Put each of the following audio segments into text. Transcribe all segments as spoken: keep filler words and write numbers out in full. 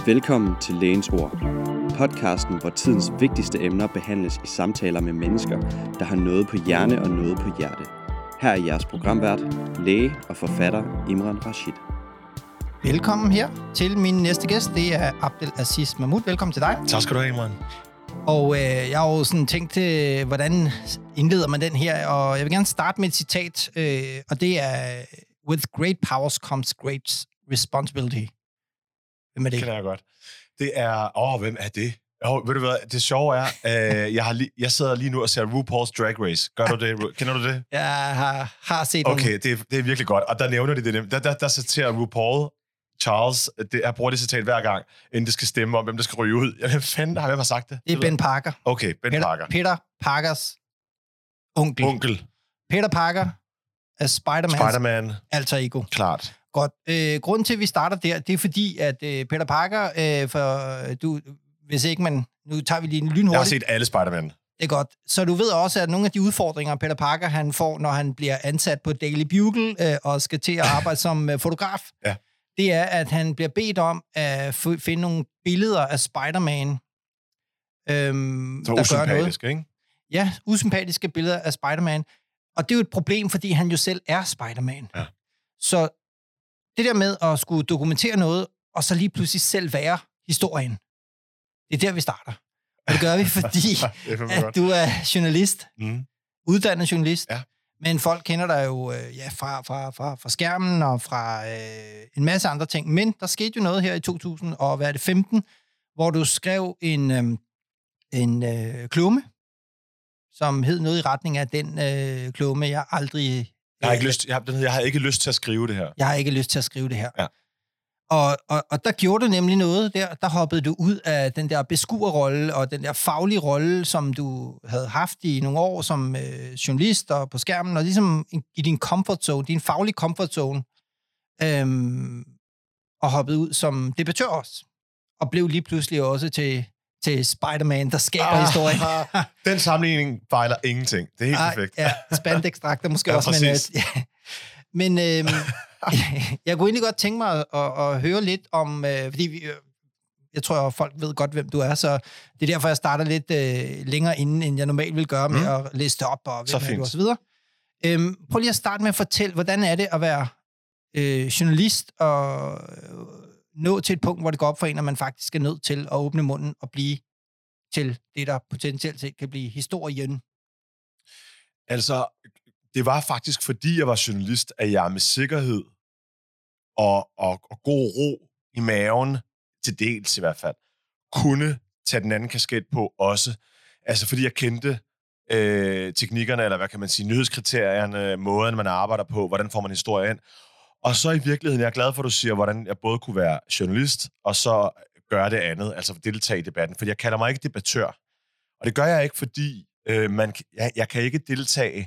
Velkommen til Lægens Ord. Podcasten, hvor tidens vigtigste emner behandles i samtaler med mennesker, der har noget på hjerne og noget på hjerte. Her er jeres programvært, læge og forfatter Imran Rashid. Velkommen her til min næste gæst. Det er Abdelaziz Mahmoud. Velkommen til dig. Tak skal du have, Imran. Og øh, jeg har jo sådan tænkt, øh, hvordan indleder man den her, og jeg vil gerne starte med et citat, øh, og det er: "With great powers comes great responsibility." Hvem er det? Det kender jeg godt. Det er... Åh, hvem er det? Oh, ved du hvad, det sjove er, øh, jeg, har li- jeg sidder lige nu og ser RuPaul's Drag Race. Gør du det? Kender du det? Jeg har, har set Okay, det er, det er virkelig godt. Og der nævner de det. Der, der, der citerer RuPaul Charles, det, jeg bruger det citat hver gang, inden det skal stemme om, hvem der skal ryge ud. Hvem fanden har hvem har sagt det? Det er Ben Parker. Okay, Ben Peter, Parker. Peter Parkers onkel. Onkel. Peter Parker er Spider-Mans Spider-Man. alter ego. Klart. Godt. Øh, grunden til, at vi starter der, det er fordi, at øh, Peter Parker, øh, for du, hvis ikke man... Nu tager vi lige en lynhurtigt. Jeg har set alle Spider-Man. Det er godt. Så du ved også, at nogle af de udfordringer, Peter Parker han får, når han bliver ansat på Daily Bugle øh, og skal til at arbejde som øh, fotograf, ja. det er, at han bliver bedt om at f- finde nogle billeder af Spider-Man, øhm, så der gør noget. Ikke? Ja, usympatiske billeder af Spider-Man. Og det er jo et problem, fordi han jo selv er Spider-Man. Ja. Så det der med at skulle dokumentere noget, og så lige pludselig selv være historien, det er der, vi starter. Og det gør vi, fordi at du er journalist, mm. uddannet journalist, ja. Men folk kender dig jo øh, ja, fra, fra, fra, fra skærmen og fra øh, en masse andre ting. Men der skete jo noget her i to tusind femten, hvor du skrev en, øh, en øh, klumme, som hed noget i retning af den øh, klumme, jeg aldrig... Øh, jeg, har ikke lyst, jeg, har, jeg har ikke lyst til at skrive det her. Jeg har ikke lyst til at skrive det her. Ja. Og, og, og der gjorde du nemlig noget der. Der hoppede du ud af den der beskuerrolle og den der faglige rolle, som du havde haft i nogle år som øh, journalist og på skærmen, og ligesom i din comfort zone, din faglige comfort zone, øhm, og hoppede ud som debattør også. Og blev lige pludselig også til, til Spider-Man, der skaber ah, historien. Den sammenligning fejler ingenting. Det er helt ah, perfekt. Ja, spandex-dragter måske ja, også. Præcis. Men, ja. men øhm, jeg kunne egentlig godt tænke mig at, at, at høre lidt om, øh, fordi vi, jeg tror, at folk ved godt, hvem du er, så det er derfor, jeg starter lidt øh, længere inden, end jeg normalt vil gøre med mm. at læse det op og, så hvem er du, og så videre. Øhm, prøv lige at starte med at fortælle, hvordan er det at være øh, journalist og øh, nå til et punkt, hvor det går op for en, at man faktisk er nødt til at åbne munden og blive til det, der potentielt set kan blive historien. Altså, det var faktisk, fordi jeg var journalist, at jeg med sikkerhed og, og, og god ro i maven, til dels i hvert fald, kunne tage den anden kasket på også. Altså, fordi jeg kendte øh, teknikkerne, eller hvad kan man sige, nyhedskriterierne, måden, man arbejder på, hvordan får man historie ind. Og så i virkeligheden, jeg er glad for, at du siger, hvordan jeg både kunne være journalist, og så gøre det andet, altså deltage i debatten. Fordi jeg kalder mig ikke debattør. Og det gør jeg ikke, fordi øh, man, jeg, jeg kan ikke deltage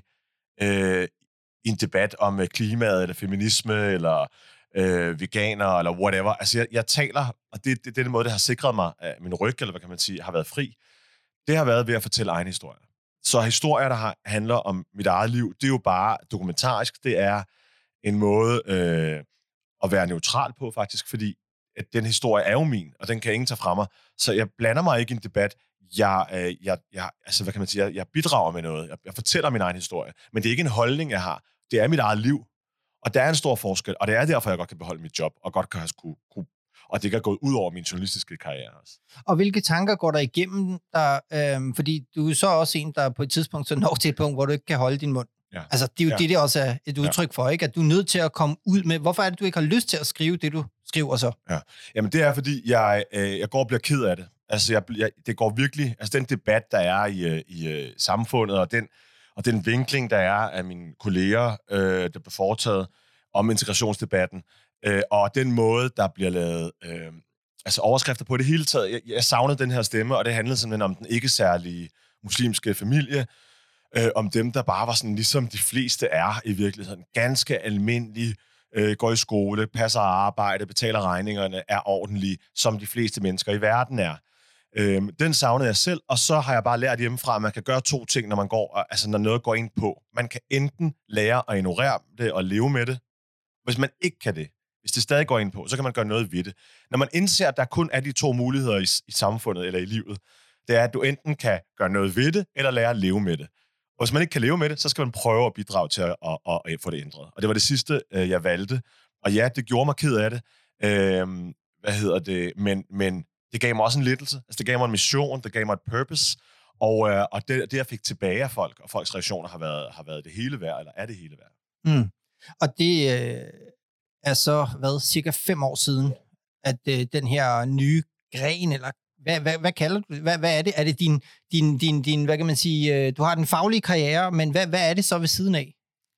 øh, i en debat om øh, klimaet, eller feminisme, eller øh, veganer, eller whatever. Altså, jeg, jeg taler, og det, det, det er den måde, det har sikret mig, at min ryg, eller hvad kan man sige, har været fri. Det har været ved at fortælle egen historie. Så historier, der har, handler om mit eget liv, det er jo bare dokumentarisk. Det er en måde øh, at være neutral på, faktisk, fordi at den historie er jo min, og den kan ingen tage fra mig. Så jeg blander mig ikke i en debat. Jeg, øh, jeg, jeg, altså, hvad kan man sige, jeg, jeg bidrager med noget. Jeg, jeg fortæller min egen historie. Men det er ikke en holdning, jeg har. Det er mit eget liv. Og der er en stor forskel, og det er derfor, jeg godt kan beholde mit job, og godt kan have kunne, kunne og det kan gå ud over min journalistiske karriere også. Og hvilke tanker går der igennem der, øhm, fordi du er så også en, der på et tidspunkt så når til et punkt, hvor du ikke kan holde din mund. Ja. Altså, det er jo ja. det, det også er et udtryk for, ikke? At du er nødt til at komme ud med, hvorfor er det, du ikke har lyst til at skrive det, du skriver så? Ja. Jamen, det er, fordi jeg, øh, jeg går og bliver ked af det. Altså, jeg, jeg, det går virkelig, altså den debat, der er i, i samfundet, og den, og den vinkling, der er af mine kolleger, øh, der bliver foretaget om integrationsdebatten, øh, og den måde, der bliver lavet øh, altså overskrifter på det hele taget. Jeg, jeg savnede den her stemme, og det handlede simpelthen om den ikke særlige muslimske familie, øh, om dem, der bare var sådan, ligesom de fleste er i virkeligheden. Ganske almindelige, øh, går i skole, passer arbejde, betaler regningerne, er ordentlige, som de fleste mennesker i verden er. Øh, den savnede jeg selv, og så har jeg bare lært hjemmefra, at man kan gøre to ting, når man går, altså når noget går ind på. Man kan enten lære at ignorere det og leve med det, hvis man ikke kan det. hvis det stadig går ind på, så kan man gøre noget ved det. Når man indser, at der kun er de to muligheder i, i samfundet eller i livet, det er, at du enten kan gøre noget ved det, eller lære at leve med det. Og hvis man ikke kan leve med det, så skal man prøve at bidrage til at, at, at, at få det ændret. Og det var det sidste, jeg valgte. Og ja, det gjorde mig ked af det. Øhm, hvad hedder det? Men, men det gav mig også en lettelse. Altså, det gav mig en mission, det gav mig et purpose. Og, øh, og det, det, jeg fik tilbage af folk, og folks reaktioner har været, har været det hele værd, eller er det hele værd. Mm. Og det øh, er så, hvad, cirka fem år siden, at øh, den her nye gren, eller hvad, hvad, hvad kalder du det? Hvad, hvad er det? Er det din, din, din, din, hvad kan man sige, øh, du har den faglige karriere, men hvad, hvad er det så ved siden af?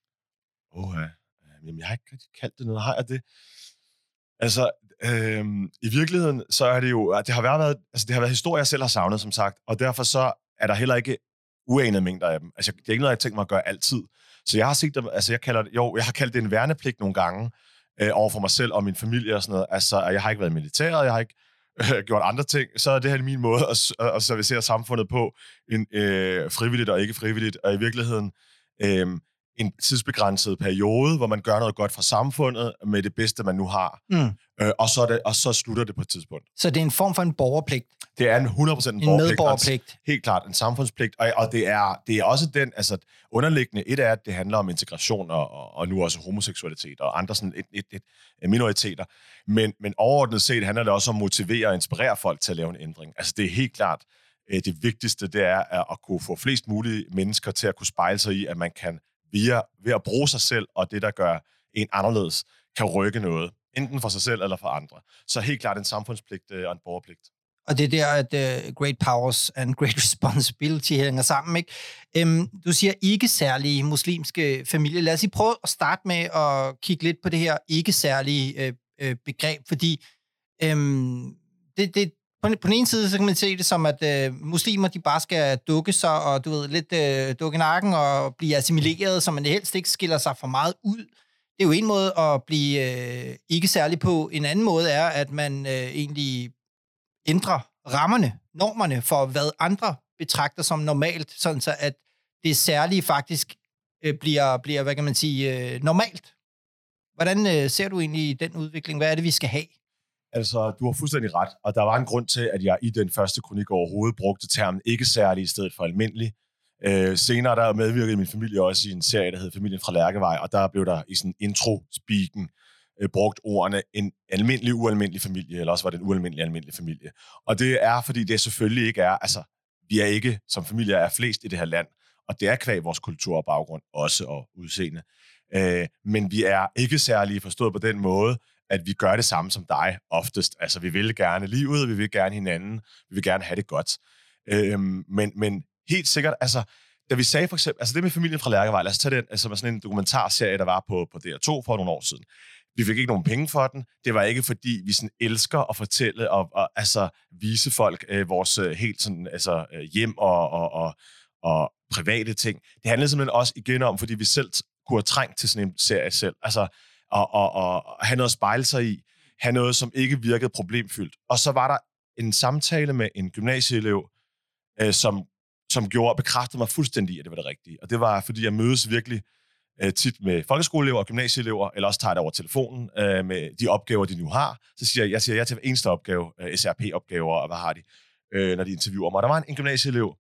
Åh, ja. Jamen, jeg har ikke rigtig kaldt det noget. Har jeg det? Altså, øhm, i virkeligheden, så er det jo, det har været, altså, det har været historier, jeg selv har savnet, som sagt, og derfor så er der heller ikke uanede mængder af dem. Altså, det er ikke noget, jeg har tænkt mig at gøre altid. Så jeg har set det, altså, jeg kalder det, jo, jeg har kaldt det en værnepligt nogle gange, øh, over for mig selv og min familie og sådan noget. Altså, jeg har ikke været militæret, jeg har ikke øh, gjort andre ting, så er det her min måde at, at, at servicere samfundet på, en, øh, frivilligt og ikke frivilligt, og i virkeligheden, øh, en tidsbegrænset periode, hvor man gør noget godt for samfundet med det bedste, man nu har. Mm. Øh, og, så det, og så slutter det på et tidspunkt. Så det er en form for en borgerpligt? Det er en hundrede procent en, en borgerpligt. medborgerpligt. Helt klart en samfundspligt. Og, og det, er, det er også den, altså underliggende, et er, at det handler om integration og, og, og nu også homoseksualitet og andre sådan et, et, et, et minoriteter. Men, men overordnet set handler det også om at motivere og inspirere folk til at lave en ændring. Altså det er helt klart, det vigtigste, det er at kunne få flest mulige mennesker til at kunne spejle sig i, at man kan via, ved at bruge sig selv og det, der gør en anderledes, kan rykke noget. Enten for sig selv eller for andre. Så helt klart en samfundspligt og en borgerpligt. Og det er der, at uh, great powers and great responsibility hænger sammen, ikke? Um, du siger ikke særlige muslimske familier. Lad os lige prøve at starte med at kigge lidt på det her ikke særlige uh, uh, begreb, fordi um, det, det, på, på den ene side, så kan man se det som, at uh, muslimer, de bare skal dukke sig, og du ved, lidt uh, dukke nakken og blive assimileret, så man helst ikke skiller sig for meget ud. Det er jo en måde at blive øh, ikke særlig på. En anden måde er, at man øh, egentlig ændrer rammerne, normerne for, hvad andre betragter som normalt, sådan så at det særlige faktisk øh, bliver, bliver, hvad kan man sige, øh, normalt. Hvordan øh, ser du egentlig den udvikling? Hvad er det, vi skal have? Altså, du har fuldstændig ret, og der var en grund til, at jeg i den første kronik overhovedet brugte termen ikke særlig i stedet for almindelig. Øh, senere der medvirkede min familie også i en serie, der hed Familien fra Lærkevej, og der blev der i sådan intro-speaken øh, brugt ordene en almindelig, ualmindelig familie, eller også var det en ualmindelig, almindelig familie. Og det er, fordi det selvfølgelig ikke er, altså, vi er ikke, som familier er flest i det her land, og det er kvæg vores kultur og baggrund også, og udseende. Øh, men vi er ikke særlig forstået på den måde, at vi gør det samme som dig oftest. Altså, vi vil gerne livet, vi vil gerne hinanden, vi vil gerne have det godt. Øh, men, men helt sikkert, altså, da vi sagde for eksempel, altså det med Familien fra Lærkevej, lad os tage den, altså sådan en dokumentarserie, der var på, på D R to for nogle år siden. Vi fik ikke nogen penge for den. Det var ikke, fordi vi sådan elsker at fortælle og, og altså vise folk øh, vores øh, helt sådan, altså øh, hjem og, og, og, og private ting. Det handlede simpelthen også igen om, fordi vi selv kunne have trængt til sådan en serie selv. Altså at, at, at, at have noget at spejle sig i, have noget, som ikke virkede problemfyldt. Og så var der en samtale med en gymnasieelev, øh, som som gjorde, bekræftede mig fuldstændig i, at det var det rigtige. Og det var, fordi jeg mødes virkelig øh, tit med folkeskoleelever og gymnasieelever, eller også tager det over telefonen øh, med de opgaver, de nu har. Så siger jeg, jeg siger ja til hver eneste opgave, øh, S R P-opgaver, og hvad har de, øh, når de interviewer mig. Og der var en, en gymnasieelev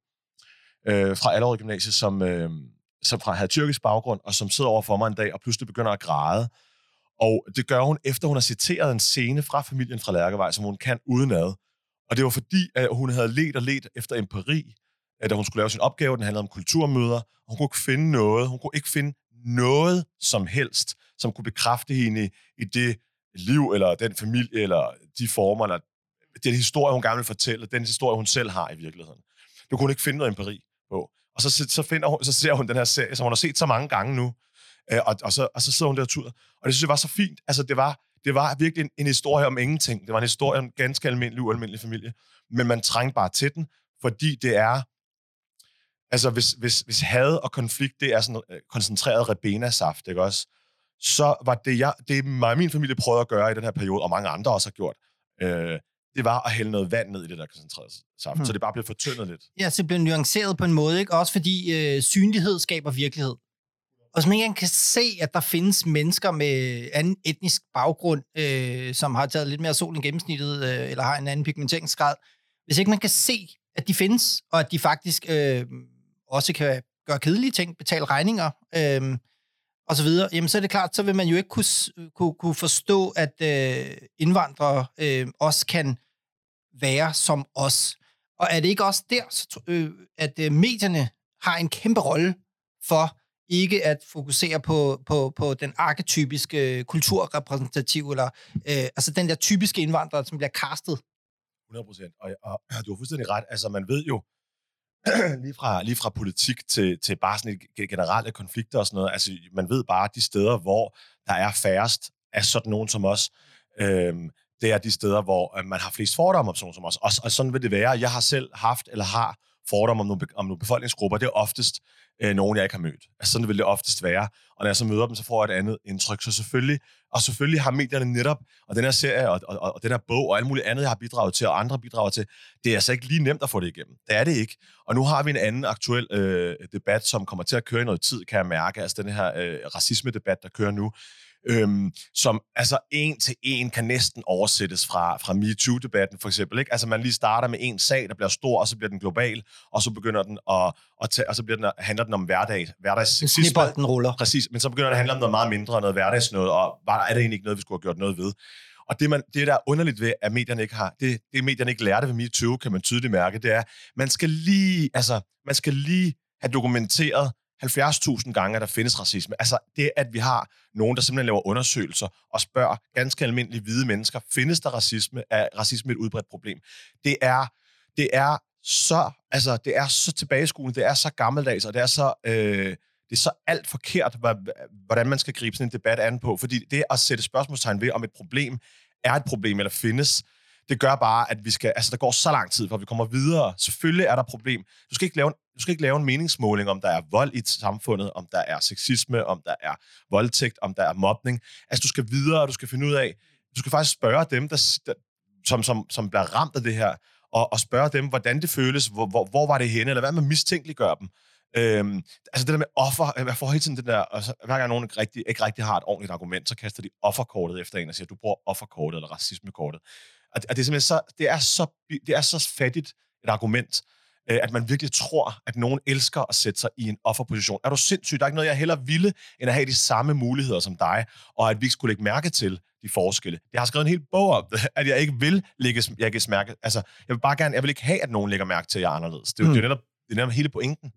øh, fra Allerød Gymnasie, som, øh, som havde tyrkisk baggrund, og som sidder over for mig en dag, og pludselig begynder at græde. Og det gør hun, efter hun har citeret en scene fra Familien fra Lærkevej, som hun kan udenad. Og det var fordi, at hun havde let og let efter empiri, da hun skulle lave sin opgave. Den handlede om kulturmøder. Hun kunne ikke finde noget. Hun kunne ikke finde noget som helst, som kunne bekræfte hende i, i det liv, eller den familie, eller de former, eller den historie, hun gerne vil fortælle, den historie, hun selv har i virkeligheden. Du kunne ikke finde noget empiri på. Og så, så, finder hun, så ser hun den her serie, som hun har set så mange gange nu, og, og, så, og så sidder hun der og tuder. Og det synes jeg var så fint. Altså, det var, det var virkelig en, en historie om ingenting. Det var en historie om en ganske almindelig, ualmindelig familie. Men man trængte bare til den, fordi det er altså, hvis, hvis, hvis had og konflikt, det er sådan øh, koncentreret Ribena-saft, ikke også? Så var det, jeg, det mig og min familie prøvede at gøre i den her periode, og mange andre også har gjort, øh, det var at hælde noget vand ned i det der koncentrerede saft, hmm. så det bare blev fortyndet lidt. Ja, så det blev nuanceret på en måde, ikke? Også fordi øh, synlighed skaber virkelighed. Og som ikke engang kan se, at der findes mennesker med anden etnisk baggrund, øh, som har taget lidt mere sol end gennemsnittet, øh, eller har en anden pigmenteringsgrad. Hvis ikke man kan se, at de findes, og at de faktisk øh, også kan gøre kedelige ting, betale regninger, øh, og så videre, jamen så er det klart, så vil man jo ikke kunne, kunne, kunne forstå, at øh, indvandrere øh, også kan være som os. Og er det ikke også der, så, øh, at øh, medierne har en kæmpe rolle for ikke at fokusere på, på, på den arketypiske kulturrepræsentativ, eller øh, altså den der typiske indvandrer, som bliver castet? hundrede procent. Og, og du har fuldstændig ret. Altså, man ved jo, lige, fra, lige fra politik til, til bare sådan et generelle konflikter og sådan noget, altså, man ved bare, de steder, hvor der er færrest af sådan nogen som os, øhm, det er de steder, hvor øh, man har flest fordomme om sådan som os. Og, og sådan vil det være. Jeg har selv haft, eller har, fordomme om nogle, om nogle befolkningsgrupper. Det er oftest øh, nogen, jeg ikke har mødt. Altså, sådan vil det oftest være. Og når jeg så møder dem, så får jeg et andet indtryk. Så selvfølgelig, og selvfølgelig har medierne netop, og den her serie, og, og, og den her bog, og alt muligt andet, jeg har bidraget til, og andre bidrager til, det er altså ikke lige nemt at få det igennem. Det er det ikke. Og nu har vi en anden aktuel øh, debat, som kommer til at køre i noget tid, kan jeg mærke. Altså den her øh, racisme-debat, der kører nu. Øhm, som altså en til en kan næsten oversættes fra, fra MeToo-debatten for eksempel. Ikke? Altså man lige starter med en sag, der bliver stor, og så bliver den global, og så begynder den at, at tage, og så bliver den, handler den om hverdag, hverdagssexisme. Snibbolden ruller. Præcis, men så begynder det at handle om noget meget mindre, noget hverdagsnød, og var, er det egentlig ikke noget, vi skulle have gjort noget ved? Og det, man, det der er underligt ved, at medierne ikke har, det, det medierne ikke lærte ved MeToo, kan man tydeligt mærke, det er, man skal lige, altså, man skal lige have dokumenteret halvfjerds tusind gange, at der findes racisme. Altså det, at vi har nogen, der simpelthen laver undersøgelser og spørger ganske almindelige hvide mennesker, findes der racisme? Er racisme et udbredt problem? Det er, det er så, altså det er så tilbageskuende, det er så gammeldags, og det er så, øh, det er så alt forkert, hvordan man skal gribe sådan en debat an på. Fordi det at sætte spørgsmålstegn ved, om et problem er et problem eller findes, det gør bare, at vi skal, altså der går så lang tid, for vi kommer videre. Selvfølgelig er der problem. Du skal ikke lave en, du skal ikke lave en meningsmåling, om der er vold i samfundet, om der er sexisme, om der er voldtægt, om der er mobning. Altså du skal videre, og du skal finde ud af, du skal faktisk spørge dem, der, der, som, som, som bliver ramt af det her, og, og spørge dem, hvordan det føles, hvor, hvor, hvor var det henne, eller hvad man mistænkeliggør dem. Øhm, altså det der med offer, jeg får hele tiden det der, altså, hver gang nogen ikke rigtig, ikke rigtig har et ordentligt argument, så kaster de offerkortet efter en og siger, du bruger offerkortet eller racismekortet. Og det er simpelthen så, det er så, det er så fattigt et argument, at man virkelig tror, at nogen elsker at sætte sig i en offerposition. Er du sindssyg? Der er ikke noget, jeg hellere ville, end at have de samme muligheder som dig, og at vi ikke skulle lægge mærke til de forskelle. Jeg har skrevet en hel bog om det, at jeg ikke vil lægge jeg mærke. Altså, jeg vil bare gerne, jeg vil ikke have, at nogen lægger mærke til, at jeg er anderledes. Det er jo mm. netop, det er netop hele pointen.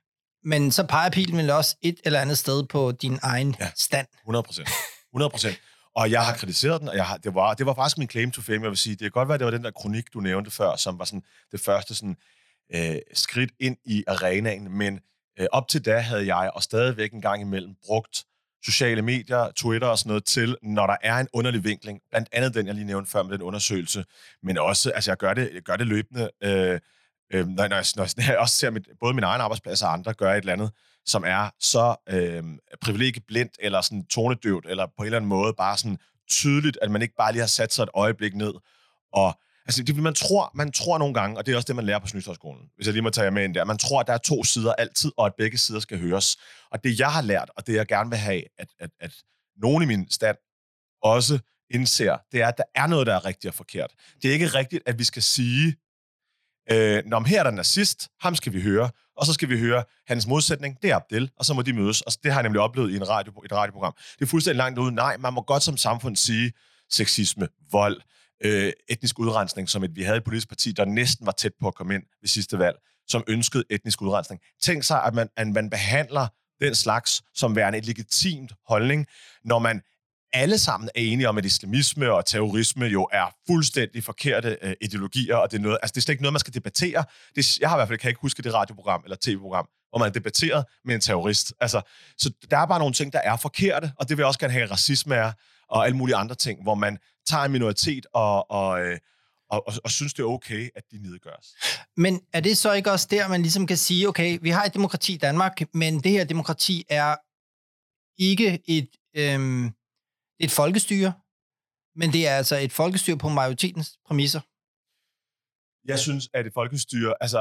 Men så peger pilen vel også et eller andet sted på din egen ja, stand. hundrede procent. hundrede procent. Og jeg har kritiseret den, og jeg har, det, var, det var faktisk min claim to fame, jeg vil sige. Det kan godt være, det var den der kronik, du nævnte før, som var sådan det første sådan, øh, skridt ind i arenaen. Men øh, op til da havde jeg, og stadigvæk en gang imellem, brugt sociale medier, Twitter og sådan noget til, når der er en underlig vinkling. Blandt andet den, jeg lige nævnte før med den undersøgelse. Men også, altså jeg gør det, jeg gør det løbende, øh, øh, når, når, jeg, når jeg også ser mit, både min egen arbejdsplads og andre gør et eller andet, som er så øh, privilegieblindt, eller sådan tonedøvt, eller på en eller anden måde bare sådan tydeligt, at man ikke bare lige har sat sig et øjeblik ned. Og altså, det, man, tror, man tror nogle gange, og det er også det, man lærer på Snydsøjskolen, hvis jeg lige må tage jer med ind der, man tror, at der er to sider altid, og at begge sider skal høres. Og det, jeg har lært, og det, jeg gerne vil have, at, at, at nogen i min stand også indser, det er, at der er noget, der er rigtigt og forkert. Det er ikke rigtigt, at vi skal sige, Øh, når her er der nazist, ham skal vi høre, og så skal vi høre hans modsætning, det er Abdel, og så må de mødes. Og det har jeg nemlig oplevet i en radio, et radioprogram. Det er fuldstændig langt ude. Nej, man må godt som samfund sige sexisme, vold, øh, etnisk udrensning, som et, vi havde et politisk parti, der næsten var tæt på at komme ind ved sidste valg, som ønskede etnisk udrensning. Tænk sig, at man, at man behandler den slags som værende et legitimt holdning, når man alle sammen er enige om, at islamisme og terrorisme jo er fuldstændig forkerte øh, ideologier, og det er, noget, altså, det er slet ikke noget, man skal debattere. Det, jeg har i hvert fald kan ikke huske det radioprogram eller tv-program, hvor man debatterer med en terrorist. Altså, så der er bare nogle ting, der er forkerte, og det vil jeg også gerne have, racisme er, og alle mulige andre ting, hvor man tager en minoritet og, og, øh, og, og, og synes, det er okay, at de nedgøres. Men er det så ikke også der, man ligesom kan sige, okay, vi har et demokrati i Danmark, men det her demokrati er ikke et... Øhm et folkestyre, men det er altså et folkestyre på majoritetens præmisser. Jeg synes, at et folkestyre, altså,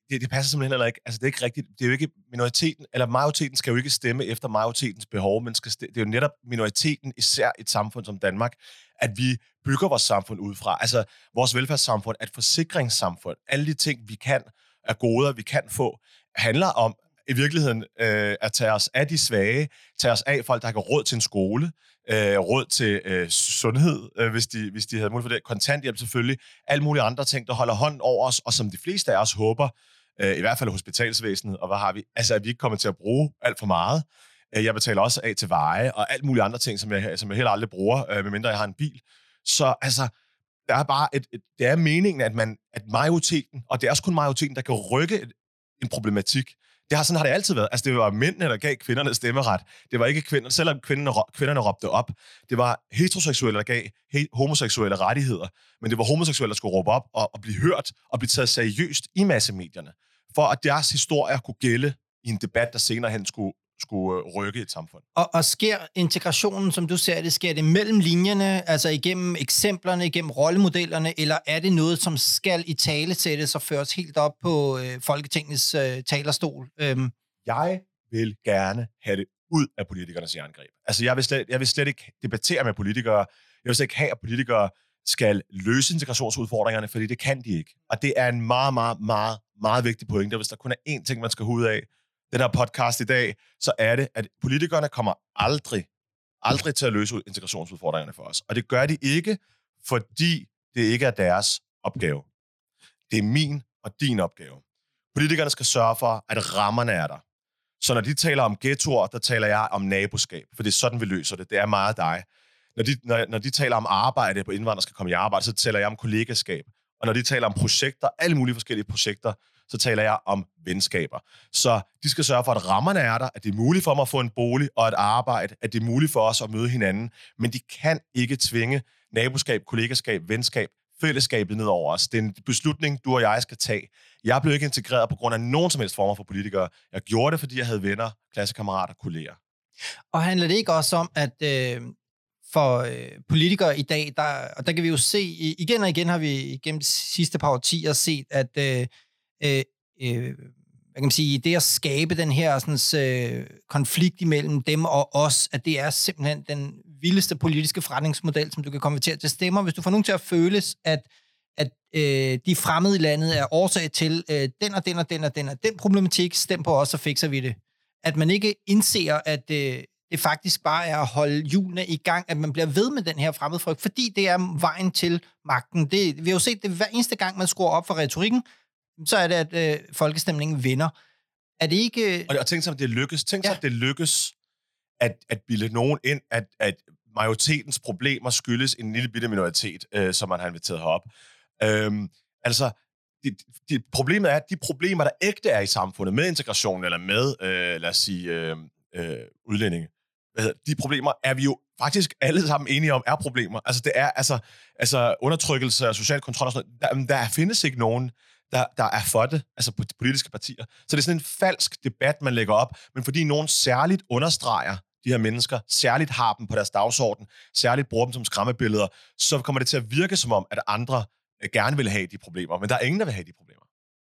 det, det passer simpelthen heller ikke. Altså, det er ikke rigtigt. Det er jo ikke minoriteten, eller majoriteten skal jo ikke stemme efter majoritetens behov, men skal stemme, det er jo netop minoriteten, især et samfund som Danmark, at vi bygger vores samfund udefra. Altså, vores velfærdssamfund er et forsikringssamfund. Alle de ting, vi kan, er goder, vi kan få, handler om i virkeligheden øh, at tage os af de svage, tage os af folk, der har ikke råd til en skole, øh, råd til øh, sundhed, øh, hvis, de, hvis de havde mulighed for det, kontanthjælp selvfølgelig, alle mulige andre ting, der holder hånden over os, og som de fleste af os håber, øh, i hvert fald hospitalsvæsenet, og hvad har vi? Altså, at vi ikke kommer til at bruge alt for meget. Jeg betaler også af til veje, og alt mulige andre ting, som jeg, som jeg heller aldrig bruger, øh, medmindre jeg har en bil. Så altså, der er bare et, et, det er meningen, at, man, at majoriteten, og det er også kun majoriteten, der kan rykke et, en problematik. Det har, sådan har det altid været. Altså, det var mændene, der gav kvinderne stemmeret. Det var ikke kvinder, selvom kvinderne, kvinderne råbte op. Det var heteroseksuelle, der gav he, homoseksuelle rettigheder. Men det var homoseksuelle, der skulle råbe op og, og blive hørt og blive taget seriøst i massemedierne. For at deres historier kunne gælde i en debat, der senere hen skulle, skulle rykke et samfund. Og, og sker integrationen, som du ser det, sker det mellem linjerne, altså igennem eksemplerne, igennem rollemodellerne, eller er det noget, som skal i tale sættes og føres helt op på øh, Folketingets øh, talerstol? Øhm. Jeg vil gerne have det ud af politikernes jerngreb. Altså, jeg vil, slet, jeg vil slet ikke debattere med politikere. Jeg vil slet ikke have, at politikere skal løse integrationsudfordringerne, fordi det kan de ikke. Og det er en meget, meget, meget, meget vigtig pointe. Hvis der kun er én ting, man skal ud af den her podcast i dag, så er det, at politikerne kommer aldrig, aldrig til at løse integrationsudfordringerne for os. Og det gør de ikke, fordi det ikke er deres opgave. Det er min og din opgave. Politikerne skal sørge for, at rammerne er der. Så når de taler om ghettoer, der taler jeg om naboskab, for det er sådan, vi løser det. Det er meget dig. Når de, når, når de taler om arbejde, på indvandrere skal komme i arbejde, så taler jeg om kollegaskab. Og når de taler om projekter, alle mulige forskellige projekter, så taler jeg om venskaber. Så de skal sørge for, at rammerne er der, at det er muligt for mig at få en bolig og et arbejde, at det er muligt for os at møde hinanden, men de kan ikke tvinge naboskab, kollegaskab, venskab, fællesskabet ned over os. Det er en beslutning, du og jeg skal tage. Jeg blev ikke integreret på grund af nogen som helst former for politikere. Jeg gjorde det, fordi jeg havde venner, klassekammerater, kolleger. Og handler det ikke også om, at øh, for øh, politikere i dag, der, og der kan vi jo se, igen og igen har vi gennem de sidste par årtier set, at øh, øh, øh, hvad kan man sige, det at skabe den her sådan, øh, konflikt imellem dem og os, at det er simpelthen den vildeste politiske forretningsmodel, som du kan konvertere til stemmer. Hvis du får nogen til at føles, at, at øh, de fremmede i landet er årsag til øh, den og den og den og den og den problematik, stem på os, så fikser vi det. At man ikke indser, at øh, det faktisk bare er at holde hjulene i gang, at man bliver ved med den her fremmedfrygt, fordi det er vejen til magten. Det, vi har jo set det hver eneste gang, man skruer op for retorikken, så er det, at øh, folkestemningen vinder. Er det ikke... Og, og tænk sig, at det lykkes. Tænk sig, ja. at det lykkes at, at bilde nogen ind, at, at majoritetens problemer skyldes en lille bitte minoritet, øh, som man har inviteret herop. Øhm, altså, det, det, problemet er, at de problemer, der ægte er i samfundet, med integration eller med, øh, lad os sige, øh, øh, udlændinge, de problemer er vi jo faktisk alle sammen enige om, er problemer. Altså, det er altså, altså undertrykkelse og social kontrol og sådan noget. Der, der findes ikke nogen, der, der er for det, altså på de politiske partier. Så det er sådan en falsk debat, man lægger op, men fordi nogen særligt understreger de her mennesker, særligt har dem på deres dagsorden, særligt bruger dem som skræmmebilleder, så kommer det til at virke som om, at andre gerne vil have de problemer, men der er ingen, der vil have de problemer.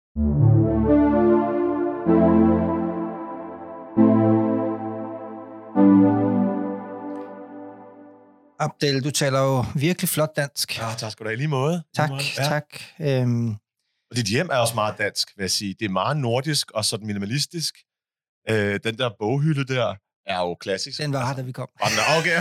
Abdel, du taler jo virkelig flot dansk. Ja, tak skal du have. Lige måde. Tak, lige måde. Ja. tak. Øhm. Og dit hjem er også meget dansk, vil jeg sige. Det er meget nordisk og sådan minimalistisk. Øh, den der boghylde der er jo klassisk. Den var her, da vi kom. Okay.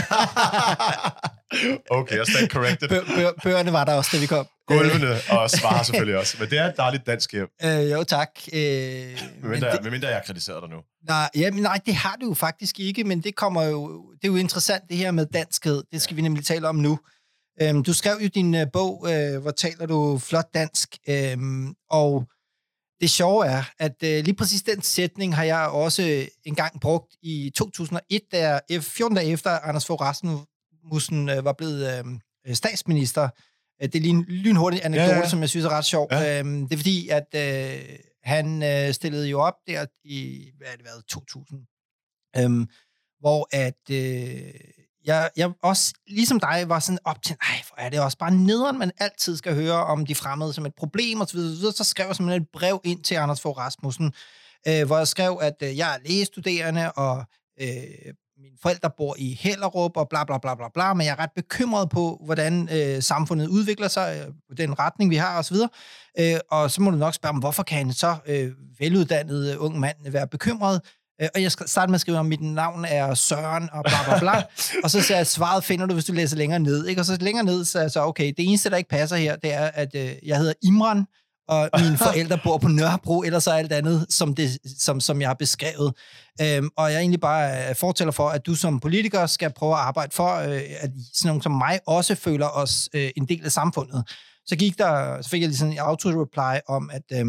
Okay, jeg stand corrected. Bø- bø- bøgerne var der også, da vi kom. Gulvene og svarer selvfølgelig også. Men det er et dejligt dansk hjem. Øh, jo, tak. Øh, medmindre, jeg, medmindre jeg har kritiseret dig nu. Nej, ja, men nej, det har du jo faktisk ikke, men det kommer jo, det er jo interessant, det her med danskhed. Det skal ja. vi nemlig tale om nu. Øhm, du skrev jo din uh, bog, øh, hvor taler du flot dansk, øhm, og det sjove er, at øh, lige præcis den sætning har jeg også engang brugt i to tusind og et, der fjorten dage efter Anders Fogh Rasmussen øh, var blevet øh, statsminister. Det er lige en lynhurtig anekdote, ja, ja. som jeg synes er ret sjov. Ja. Øhm, det er fordi, at øh, han øh, stillede jo op der i, hvad er det været, to tusind, øhm, hvor at øh, jeg, jeg også, ligesom dig, var sådan op til, ej, hvor er det også bare nederen, man altid skal høre om de fremmede som et problem, og så videre. Så skrev jeg simpelthen et brev ind til Anders Fogh Rasmussen, øh, hvor jeg skrev, at øh, jeg er lægestuderende, og øh, mine forældre bor i Hellerup, og bla bla bla bla bla, men jeg er ret bekymret på, hvordan øh, samfundet udvikler sig, øh, den retning, vi har, og så videre. Øh, og så må du nok spørge, hvorfor kan en så øh, veluddannet ung mand være bekymret? Øh, og jeg starter med at skrive, om mit navn er Søren, og bla bla bla. Og så siger jeg, svaret finder du, hvis du læser længere ned. Ikke? Og så længere ned, så er jeg så, okay, det eneste, der ikke passer her, det er, at øh, jeg hedder Imran, og mine forældre bor på Nørrebro, eller så alt andet, som, det, som, som jeg har beskrevet. Øhm, og jeg er egentlig bare fortæller for, at du som politiker skal prøve at arbejde for, øh, at sådan nogen som mig også føler os øh, en del af samfundet. Så gik der, så fik jeg lige sådan en auto-reply om, at øh,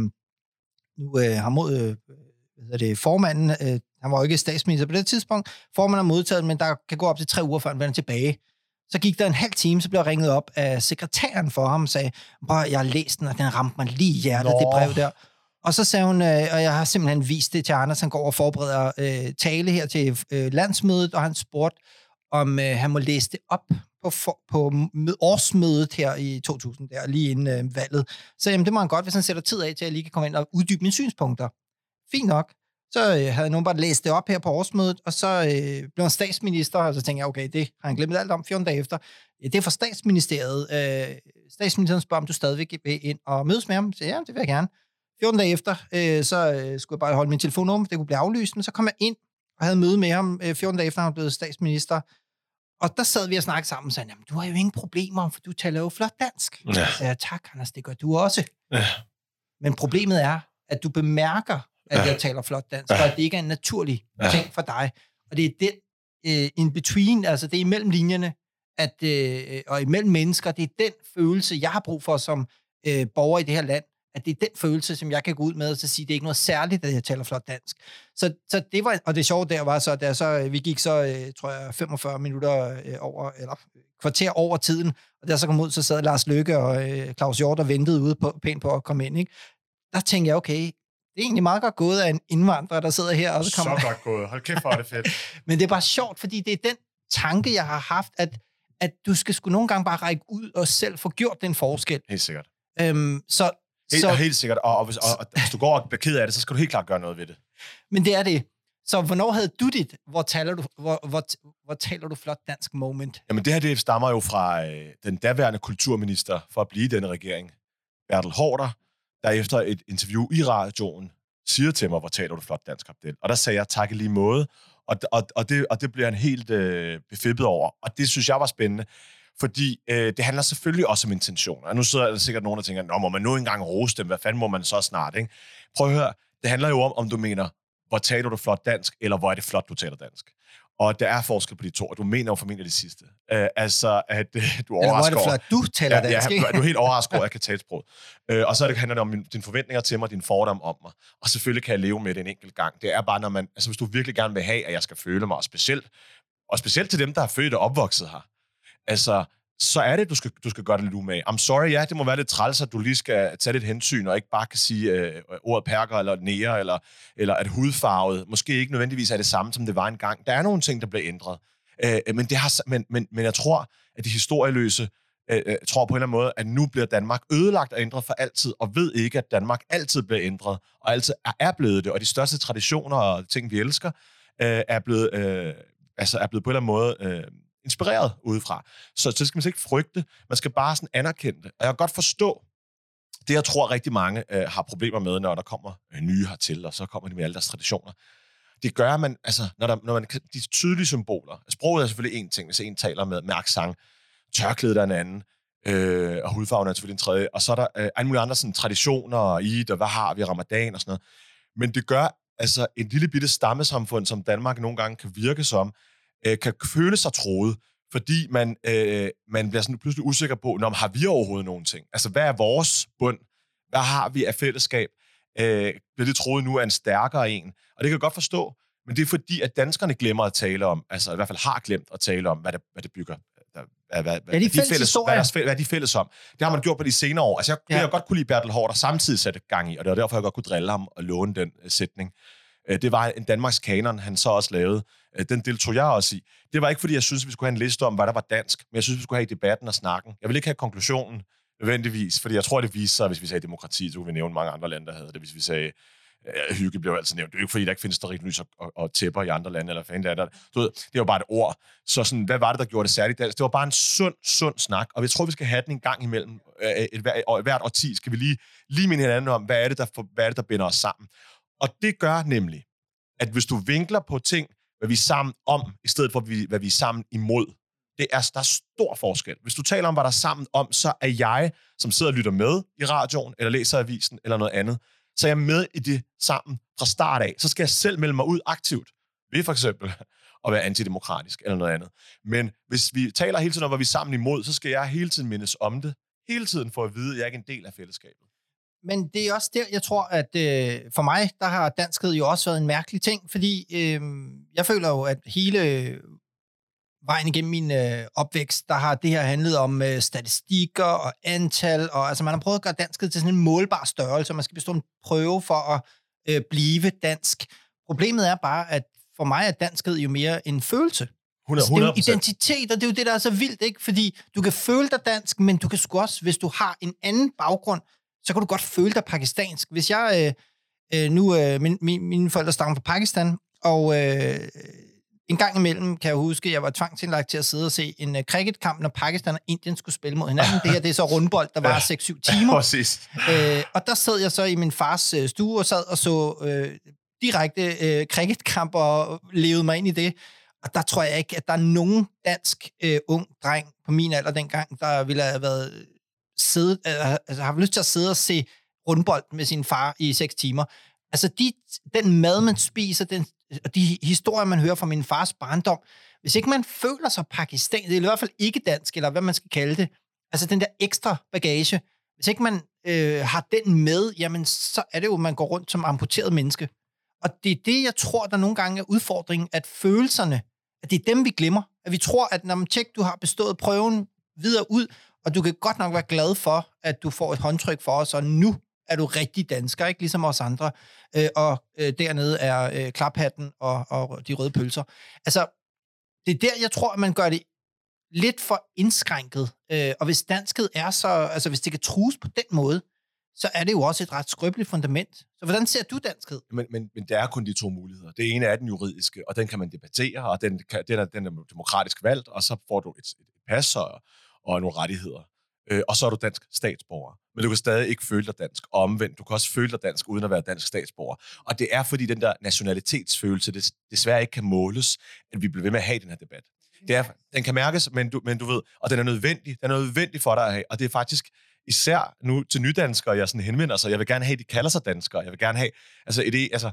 nu øh, har mod, øh, hvad hedder det, formanden, øh, han var jo ikke statsminister på det tidspunkt, formanden har modtaget, men der kan gå op til tre uger, før han vender tilbage. Så gik der en halv time, så blev jeg ringet op af sekretæren for ham og sagde, jeg har læst den, og den ramte mig lige i hjertet, Nå. det brev der. Og så sagde hun, øh, og jeg har simpelthen vist det til Anders, han går og forbereder øh, tale her til øh, landsmødet, og han spurgte, om øh, han må læse det op på, for, på årsmødet her i to tusind, der, lige inden øh, valget. Så jamen, det må han godt, hvis han sætter tid af til, at jeg lige kan komme ind og uddybe mine synspunkter. Fint nok. Så øh, havde nogen bare læst det op her på årsmødet, og så øh, blev han statsminister, og så tænkte jeg, okay, det har han glemt alt om fjorten dage efter. Ja, det er fra statsministeriet. Øh, statsministeren spørger, om du stadigvæk vil ind og mødes med ham. Så ja, det vil jeg gerne. fjorten dage efter, øh, så øh, skulle jeg bare holde min telefonnummer, det kunne blive aflyst, men så kom jeg ind og havde møde med ham øh, fjorten dage efter, han blev statsminister. Og der sad vi og snakkede sammen og sagde, jamen, du har jo ingen problemer, for du taler jo flot dansk. Ja. Så sagde jeg, tak, Anders, det gør du også. Ja. Men problemet er, at du bemærker, at ja. jeg taler flot dansk, ja. og at det ikke er en naturlig ja. ting for dig. Og det er den uh, in between, altså det er imellem linjerne, at, uh, og imellem mennesker, det er den følelse, jeg har brug for som uh, borger i det her land, at det er den følelse, som jeg kan gå ud med og så sige, det er ikke noget særligt, at jeg taler flot dansk. Så, så det var, og det sjove der var så, at der så, vi gik så, uh, tror jeg, femogfyrre minutter uh, over, eller kvarter over tiden, og der så kom ud, så sad Lars Løkke og uh, Claus Hjort og ventede ude på, pænt på at komme ind, ikke? Der tænkte jeg, okay, det er egentlig meget godt gået af en indvandrer, der sidder her. Og så, kommer så godt gået. Hold kæft, hvor er det fedt. Men det er bare sjovt, fordi det er den tanke, jeg har haft, at, at du skal sgu nogle gange bare række ud og selv få gjort den forskel. Helt sikkert. Øhm, så, helt, så, helt sikkert. Og, og, hvis, og, og hvis du går og bliver ked af det, så skal du helt klart gøre noget ved det. Men det er det. Så hvornår havde du dit, hvor taler du, hvor, hvor, hvor taler du flot dansk moment? Jamen det her, det stammer jo fra øh, den daværende kulturminister for at blive denne regering, Bertel Haarder, der efter et interview i radioen siger til mig, hvor taler du flot dansk, Abdel. Og der sagde jeg, tak i lige måde. Og, og, og, det, og det bliver han helt øh, befippet over. Og det synes jeg var spændende, fordi øh, det handler selvfølgelig også om intentioner. Og nu sidder der sikkert nogen, der tænker, nå, må man nu engang rose dem? Hvad fanden må man så snart, ikke? Prøv at høre, det handler jo om, om du mener, hvor taler du flot dansk, eller hvor er det flot, du taler dansk. Og der er forskel på de to, og du mener jo formentlig det sidste. Uh, altså, at uh, du er overrasket over... Eller hvor er det flot, du taler ja, dansk, ja, du er helt overrasket over, at jeg kan tale sprog. Uh, og så er det, handler det om min, dine forventninger til mig, dine fordomme om mig. Og selvfølgelig kan jeg leve med det en enkelt gang. Det er bare, når man... Altså, hvis du virkelig gerne vil have, at jeg skal føle mig, og specielt, og specielt til dem, der er født og opvokset her, altså, så er det, du skal, du skal gøre det lidt umage. I'm sorry, ja, det må være lidt træls, at du lige skal tage lidt hensyn, og ikke bare kan sige øh, ordet perker, eller nære, eller, eller at hudfarvet måske ikke nødvendigvis er det samme, som det var engang. Der er nogle ting, der bliver ændret. Øh, men, det har, men, men, men jeg tror, at de historieløse øh, tror på en eller anden måde, at nu bliver Danmark ødelagt og ændret for altid, og ved ikke, at Danmark altid bliver ændret, og altid er blevet det. Og de største traditioner og ting, vi elsker, øh, er, blevet, øh, altså er blevet på en eller anden måde... Øh, inspireret udefra. Så, så skal man ikke frygte. Man skal bare sådan anerkende det. Og jeg kan godt forstå, det jeg tror rigtig mange øh, har problemer med, når der kommer øh, nye hertil, og så kommer de med alle deres traditioner. Det gør, at man, altså, når, der, når man de tydelige symboler, sproget er selvfølgelig en ting, hvis en taler med, med accent, tørklædet er en anden, øh, og hudfarven er selvfølgelig en tredje, og så er der øh, alle mulige andre sådan, traditioner, og Eid, og hvad har vi, Ramadan og sådan noget. Men det gør, altså, en lille bitte stammesamfund, som Danmark nogle gange kan virke som, kan føle sig troet, fordi man, øh, man bliver sådan pludselig usikker på, når har vi overhovedet nogen ting? Altså, hvad er vores bund? Hvad har vi af fællesskab? Øh, bliver det troet nu er en stærkere en? Og det kan jeg godt forstå, men det er fordi, at danskerne glemmer at tale om, altså i hvert fald har glemt at tale om, hvad det, hvad det bygger. Hvad, hvad, hvad, ja, de hvad, de fælles, hvad, er, hvad er de fælles om? Det har man gjort på de senere år. Altså, jeg, ja. jeg godt kunne lide Bertel Haarder samtidig sætte gang i, og det var derfor, jeg godt kunne drille ham og låne den uh, sætning. Det var en Danmarks kanon, han så også lavede Den deltog jeg også i. Det var ikke, fordi jeg synes, vi skulle have en liste om, hvad der var dansk, men jeg synes, vi skulle have debatten og snakken. Jeg vil ikke have konklusionen nødvendigvis, fordi jeg tror, det viser sig, hvis vi sagde demokrati, så kunne vi nævne mange andre lande, der havde det. Hvis vi sagde øh, hygge, blev altid nævnt. Det er jo ikke, fordi der ikke findes stearinlys og, og, og tæpper i andre lande, eller fanden det er. Du ved, det var bare et ord. Så sådan, hvad var det, der gjorde det særligt dansk? Det var bare en sund, sund snak, og jeg tror, vi skal have den en gang imellem. Et, et, et, hvert årti skal vi lige, lige minde hinanden om, hvad er, det, der for, hvad er det, der binder os sammen. Og det gør nemlig, at hvis du vinkler på ting, hvad vi er sammen om, i stedet for, hvad vi er sammen imod, det er, der er stor forskel. Hvis du taler om, hvad der er sammen om, så er jeg, som sidder og lytter med i radioen, eller læser avisen, eller noget andet, så er jeg med i det sammen fra start af. Så skal jeg selv melde mig ud aktivt. Ved for eksempel at være antidemokratisk, eller noget andet. Men hvis vi taler hele tiden om, hvad vi er sammen imod, så skal jeg hele tiden mindes om det. Hele tiden for at vide, at jeg er ikke en del af fællesskabet. Men det er også der, jeg tror, at øh, for mig, der har danskhed jo også været en mærkelig ting, fordi øh, jeg føler jo, at hele vejen igennem min øh, opvækst, der har det her handlet om øh, statistikker og antal, og altså man har prøvet at gøre danskhed til sådan en målbar størrelse, og man skal bestå en prøve for at øh, blive dansk. Problemet er bare, at for mig er danskhed jo mere en følelse. hundrede procent. Altså, det er jo identitet, og det er jo det, der er så vildt, ikke? Fordi du kan føle dig dansk, men du kan sgu også, hvis du har en anden baggrund, så kan du godt føle dig pakistansk. Hvis jeg øh, nu, øh, min, min, mine forældre stammer fra Pakistan, og øh, en gang imellem kan jeg huske, at jeg var tvangsindlagt til at sidde og se en uh, cricketkamp, når Pakistan og Indien skulle spille mod hinanden. Det her, det er så rundbold, der var seks syv timer. øh, og der sad jeg så i min fars øh, stue og sad og så øh, direkte øh, cricketkamp og levede mig ind i det. Og der tror jeg ikke, at der er nogen dansk øh, ung dreng på min alder dengang, der ville have været siddet, altså har lyst til at sidde og se rundbold med sin far i seks timer. Altså de, den mad, man spiser, den, og de historier, man hører fra min fars barndom, hvis ikke man føler sig pakistan, det er i hvert fald ikke dansk, eller hvad man skal kalde det, altså den der ekstra bagage, hvis ikke man øh, har den med, jamen så er det jo, man går rundt som amputeret menneske. Og det er det, jeg tror, der nogle gange er udfordringen, at følelserne, at det er dem, vi glemmer. At vi tror, at når man tjekker, du har bestået prøven videre ud, og du kan godt nok være glad for, at du får et håndtryk for os, og nu er du rigtig dansker, ikke ligesom os andre. Øh, og øh, dernede er øh, klaphatten og, og de røde pølser. Altså, det er der, jeg tror, at man gør det lidt for indskrænket. Øh, og hvis danskhed er så, altså hvis det kan trues på den måde, så er det jo også et ret skrøbeligt fundament. Så hvordan ser du danskhed? Men, men, men der er kun de to muligheder. Det ene er den juridiske, og den kan man debattere, og den, kan, den, er, den er demokratisk valgt, og så får du et, et pas og, og nogle rettigheder. Øh, og så er du dansk statsborger. Men du kan stadig ikke føle dig dansk. Og omvendt, du kan også føle dig dansk, uden at være dansk statsborger. Og det er, fordi den der nationalitetsfølelse, det desværre ikke kan måles, at vi bliver ved med at have den her debat. Det er, den kan mærkes, men du, men du ved, og den er nødvendig. Den er nødvendig for dig at have. Og det er faktisk især nu til nydanskere, jeg sådan henvender sig. Jeg vil gerne have, at de kalder sig danskere. Jeg vil gerne have, altså, et, altså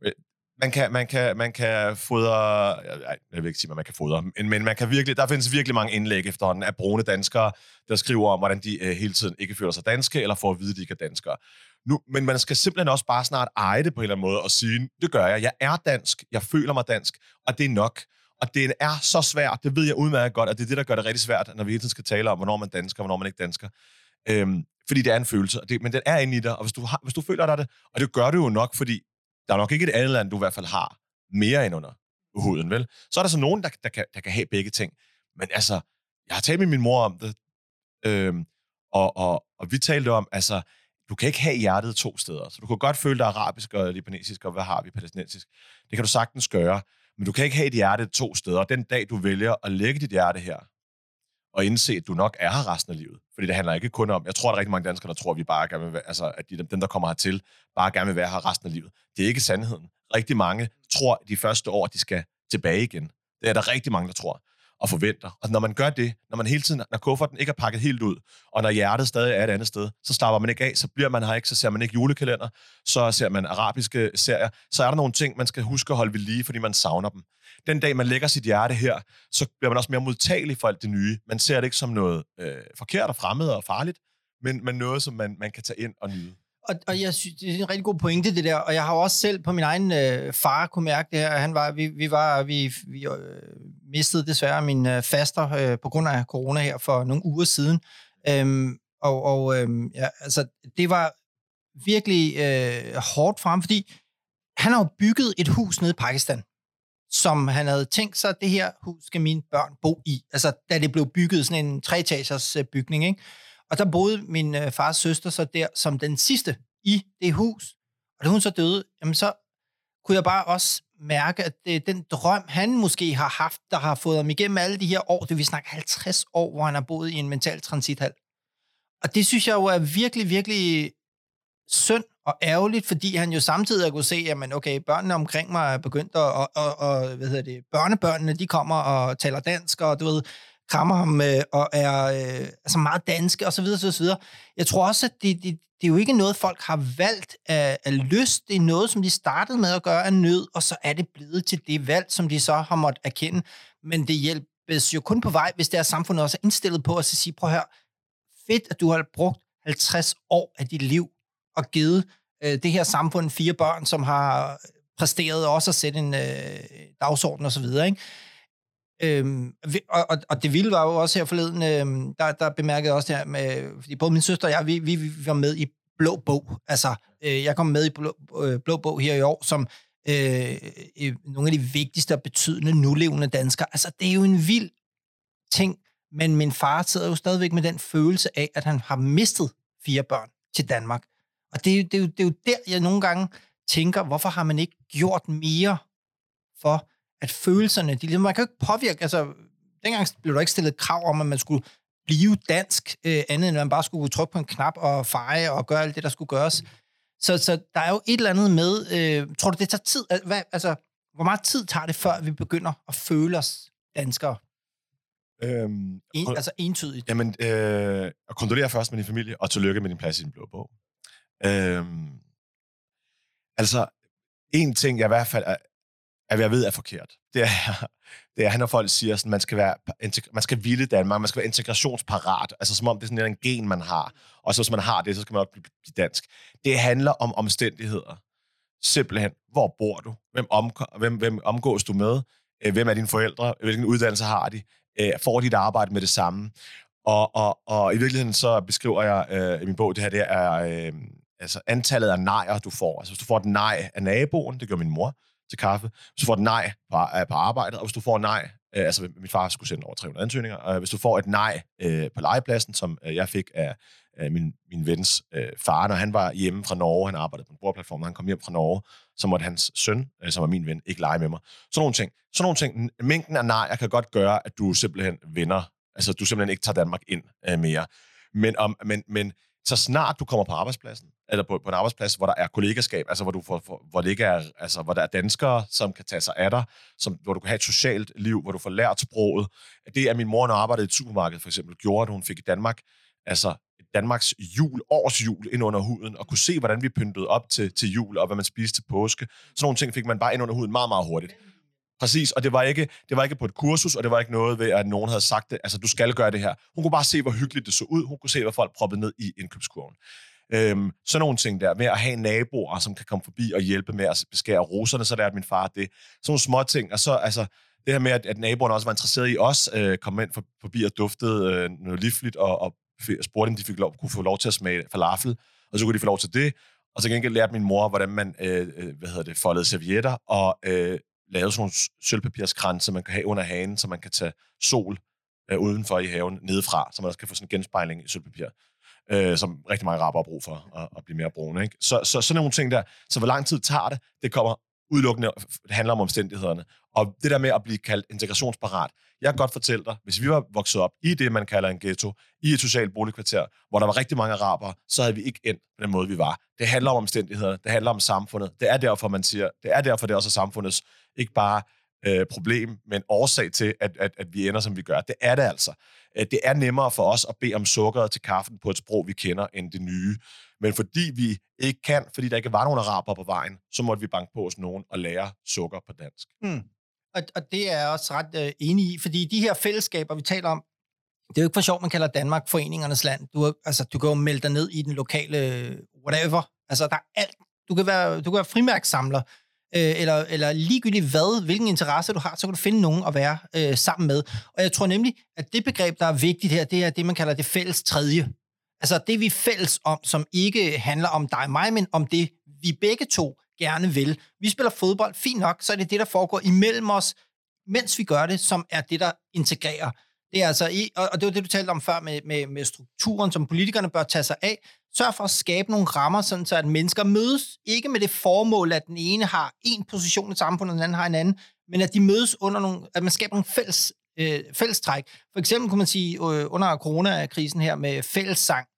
man kan, man kan, man kan fodre, nej, jeg vil ikke sige, at man kan fodre, men, men man kan virkelig, der findes virkelig mange indlæg efterhånden af brune danskere, der skriver om, hvordan de øh, hele tiden ikke føler sig danske, eller får at vide, at de ikke er danskere. Nu, men man skal simpelthen også bare snart eje det på en eller anden måde, og sige, det gør jeg, jeg er dansk, jeg føler mig dansk, og det er nok. Og det er så svært, det ved jeg udmærket godt, og det er det, der gør det rigtig svært, når vi hele tiden skal tale om, hvornår man er dansker, hvornår man ikke er dansker. Øhm, fordi det er en følelse, det, men den er inde i dig, og hvis du, har, hvis du føler dig det, og det gør du jo nok, fordi der er nok ikke et andet land, du i hvert fald har mere end under huden, vel? Så er der så nogen, der, der, kan, der kan have begge ting. Men altså, jeg har talt med min mor om det, øhm, og, og, og vi talte om, altså, du kan ikke have hjertet to steder. Så du kan godt føle dig arabisk og libanesisk, og hvad har vi, palæstinensisk. Det kan du sagtens gøre, men du kan ikke have et hjerte to steder. Og den dag, du vælger at lægge dit hjerte her, og indse, at du nok er her resten af livet. Fordi det handler ikke kun om, jeg tror, der er rigtig mange danskere, der tror, at vi bare gerne vil være, altså, at de, dem, der kommer hertil, bare gerne vil være her resten af livet. Det er ikke sandheden. Rigtig mange tror, at de første år, de skal tilbage igen. Det er der rigtig mange, der tror og forventer. Og når man gør det, når man hele tiden, når kufferten ikke er pakket helt ud, og når hjertet stadig er et andet sted, så slapper man ikke af, så bliver man her ikke, så ser man ikke julekalender, så ser man arabiske serier, så er der nogle ting, man skal huske at holde ved lige, fordi man savner dem. Den dag, man lægger sit hjerte her, så bliver man også mere modtagelig for alt det nye. Man ser det ikke som noget øh, forkert og fremmed og farligt, men, men noget, som man, man kan tage ind og nyde. Og, og jeg synes, det er en rigtig god pointe, det der. Og jeg har også selv på min egen øh, far kunne mærke det her. Han var, vi, vi, var, vi, vi øh, mistede desværre min øh, faster øh, på grund af corona her for nogle uger siden. Øhm, og og øh, ja, altså, det var virkelig øh, hårdt for ham, fordi han har jo bygget et hus nede i Pakistan. som han havde tænkt sig, at det her hus skal mine børn bo i. Altså, da det blev bygget, sådan en treetagers bygning, ikke? Og der boede min øh, fars søster så der som den sidste i det hus. Og da hun så døde, jamen så kunne jeg bare også mærke, at det er den drøm, han måske har haft, der har fået ham igennem alle de her år, det vil snakke halvtreds år, hvor han har boet i en mental transithal. Og det synes jeg jo er virkelig, virkelig synd og ærgerligt, fordi han jo samtidig har kunne se, at okay, børnene omkring mig er begyndt at, og, og, og hvad hedder det, børnebørnene, de kommer og taler dansk, og du ved, krammer ham øh, og er øh, altså meget danske, og så videre, så videre. Jeg tror også, at det, det, det er jo ikke noget, folk har valgt af, af lyst. Det er noget, som de startede med at gøre af nød, og så er det blevet til det valg, som de så har måttet erkende. Men det hjælpes jo kun på vej, hvis det er samfundet også er indstillet på at sige, prøv her, fedt, at du har brugt halvtreds år af dit liv og givet øh, det her samfund fire børn, som har præsteret også at sætte en øh, dagsorden og så videre, ikke? Øhm, og, og, og det vilde var jo også her forleden, øhm, der, der bemærkede jeg også det her med, fordi både min søster og jeg, vi, vi, vi var med i Blå Bog. Altså, øh, jeg kom med i Blå, øh, Blå Bog her i år, som øh, øh, nogle af de vigtigste og betydende nulevende danskere. Altså, det er jo en vild ting, men min far sidder jo stadigvæk med den følelse af, at han har mistet fire børn til Danmark. Og det er, det, er jo, det er jo der, jeg nogle gange tænker, hvorfor har man ikke gjort mere for, at følelserne, de, man kan jo ikke påvirke, altså, dengang blev der ikke stillet krav om, at man skulle blive dansk, øh, andet end man bare skulle trykke på en knap og feje og gøre alt det, der skulle gøres. Så, så der er jo et eller andet med, øh, tror du, det tager tid? Hvad, altså, hvor meget tid tager det, før vi begynder at føle os danskere? Øhm, en, altså entydigt. Jamen, øh, og kondolere først med din familie, og tillykke med din plads i din Blå Bog. Øhm, altså, en ting, jeg i hvert fald er, at jeg ved er forkert, det er, det er, når folk siger, at man skal være, man skal ville Danmark, man skal være integrationsparat, altså som om det er sådan en gen, man har, og så hvis man har det, så skal man også blive dansk. Det handler om omstændigheder. Simpelthen, hvor bor du? Hvem, omg- hvem, hvem omgås du med? Hvem er dine forældre? Hvilken uddannelse har de? Får dit arbejde med det samme? Og, og, og i virkeligheden så beskriver jeg øh, i min bog, det her det er øh, altså antallet af nejer, du får. Altså hvis du får et nej af naboen, det gør min mor til kaffe, hvis du får et nej på, på arbejdet, og hvis du får et nej, øh, altså min far skulle sende over tre hundrede ansøgninger, og hvis du får et nej øh, på legepladsen, som øh, jeg fik af øh, min, min vens øh, far, når han var hjemme fra Norge, han arbejdede på en brugerplatform, når han kom hjem fra Norge, så måtte hans søn, øh, som var min ven, ikke lege med mig. Sådan nogle ting. Sådan nogle ting. Mængden af nejer kan godt gøre, at du simpelthen vinder, altså du simpelthen ikke tager Danmark ind øh, mere. Men, om, men, men så snart du kommer på arbejdspladsen, eller på, på en arbejdsplads, hvor der er kollegaskab, altså hvor, du får, for, hvor, det ikke er, altså, hvor der er danskere, som kan tage sig af dig, som, hvor du kan have et socialt liv, hvor du får lært sproget. Det er min mor, når arbejdede i et supermarked, for eksempel, gjorde, at hun fik i Danmark, altså Danmarks jul, års jul, ind under huden, og kunne se, hvordan vi pyntede op til, til jul, og hvad man spiste til påske. Sådan nogle ting fik man bare ind under huden meget, meget hurtigt. Præcis, og det var, ikke, det var ikke på et kursus, og det var ikke noget ved, at nogen havde sagt det, altså du skal gøre det her. Hun kunne bare se, hvor hyggeligt det så ud. Hun kunne se, hvad folk proppede ned i indkøbskurven. Øhm, sådan nogle ting der, med at have naboer, som kan komme forbi og hjælpe med at beskære roserne, så lærte min far det. Sådan nogle små ting, og så altså, det her med, at, at naboerne også var interesseret i os, øh, kom ind for, forbi og duftede øh, noget livligt, og, og spurgte, om de fik lov, kunne få lov til at smage falafel, og så kunne de få lov til det. Og så gengæld lærte min mor, hvordan man øh, hvad hedder det, foldede servietter, og øh, lavede sådan nogle sølvpapirskranse, man kan have under hagen, så man kan tage sol øh, udenfor i haven, nedefra, så man også kan få sådan en genspejling i sølvpapir, øh, som rigtig mange araber har brug for at, at blive mere brune. Ikke? Så, så sådan nogle ting der. Så hvor lang tid tager det? Det kommer udelukkende, det handler om omstændighederne. Og det der med at blive kaldt integrationsparat. Jeg kan godt fortælle dig, hvis vi var vokset op i det, man kalder en ghetto, i et socialt boligkvarter, hvor der var rigtig mange arabere, så havde vi ikke endt på den måde, vi var. Det handler om omstændighederne, det handler om samfundet. Det er derfor, man siger, det er derfor, det er også samfundets ikke bare øh, problem, men årsag til, at, at, at vi ender, som vi gør. Det er det altså. Det er nemmere for os at bede om sukkeret til kaffen på et sprog, vi kender, end det nye. Men fordi vi ikke kan, fordi der ikke var nogen araber på vejen, så måtte vi banke på hos nogen og lære sukker på dansk. Hmm. Og, og det er jeg også ret øh, enig i, fordi de her fællesskaber, vi taler om, det er jo ikke for sjovt, man kalder Danmark foreningernes land. Du, altså, du kan jo melde dig ned i den lokale whatever. Altså, der er alt. Du kan være, du kan være frimærkssamler, øh, eller, eller ligegyldigt hvad, hvilken interesse du har, så kan du finde nogen at være øh, sammen med. Og jeg tror nemlig, at det begreb, der er vigtigt her, det er det, man kalder det fælles tredje. Altså det, vi er fælles om, som ikke handler om dig og mig, men om det, vi begge to gerne vil. Vi spiller fodbold, fint nok, så er det det, der foregår imellem os, mens vi gør det, som er det, der integrerer. Det er altså, i, og det var det, du talte om før med, med, med strukturen, som politikerne bør tage sig af. Sørg for at skabe nogle rammer, sådan så at mennesker mødes, ikke med det formål, at den ene har en position i samfundet, og den anden har en anden, men at de mødes under nogle, at man skaber nogle fælles, øh, fællestræk. For eksempel kunne man sige, øh, under coronakrisen her med fællessang,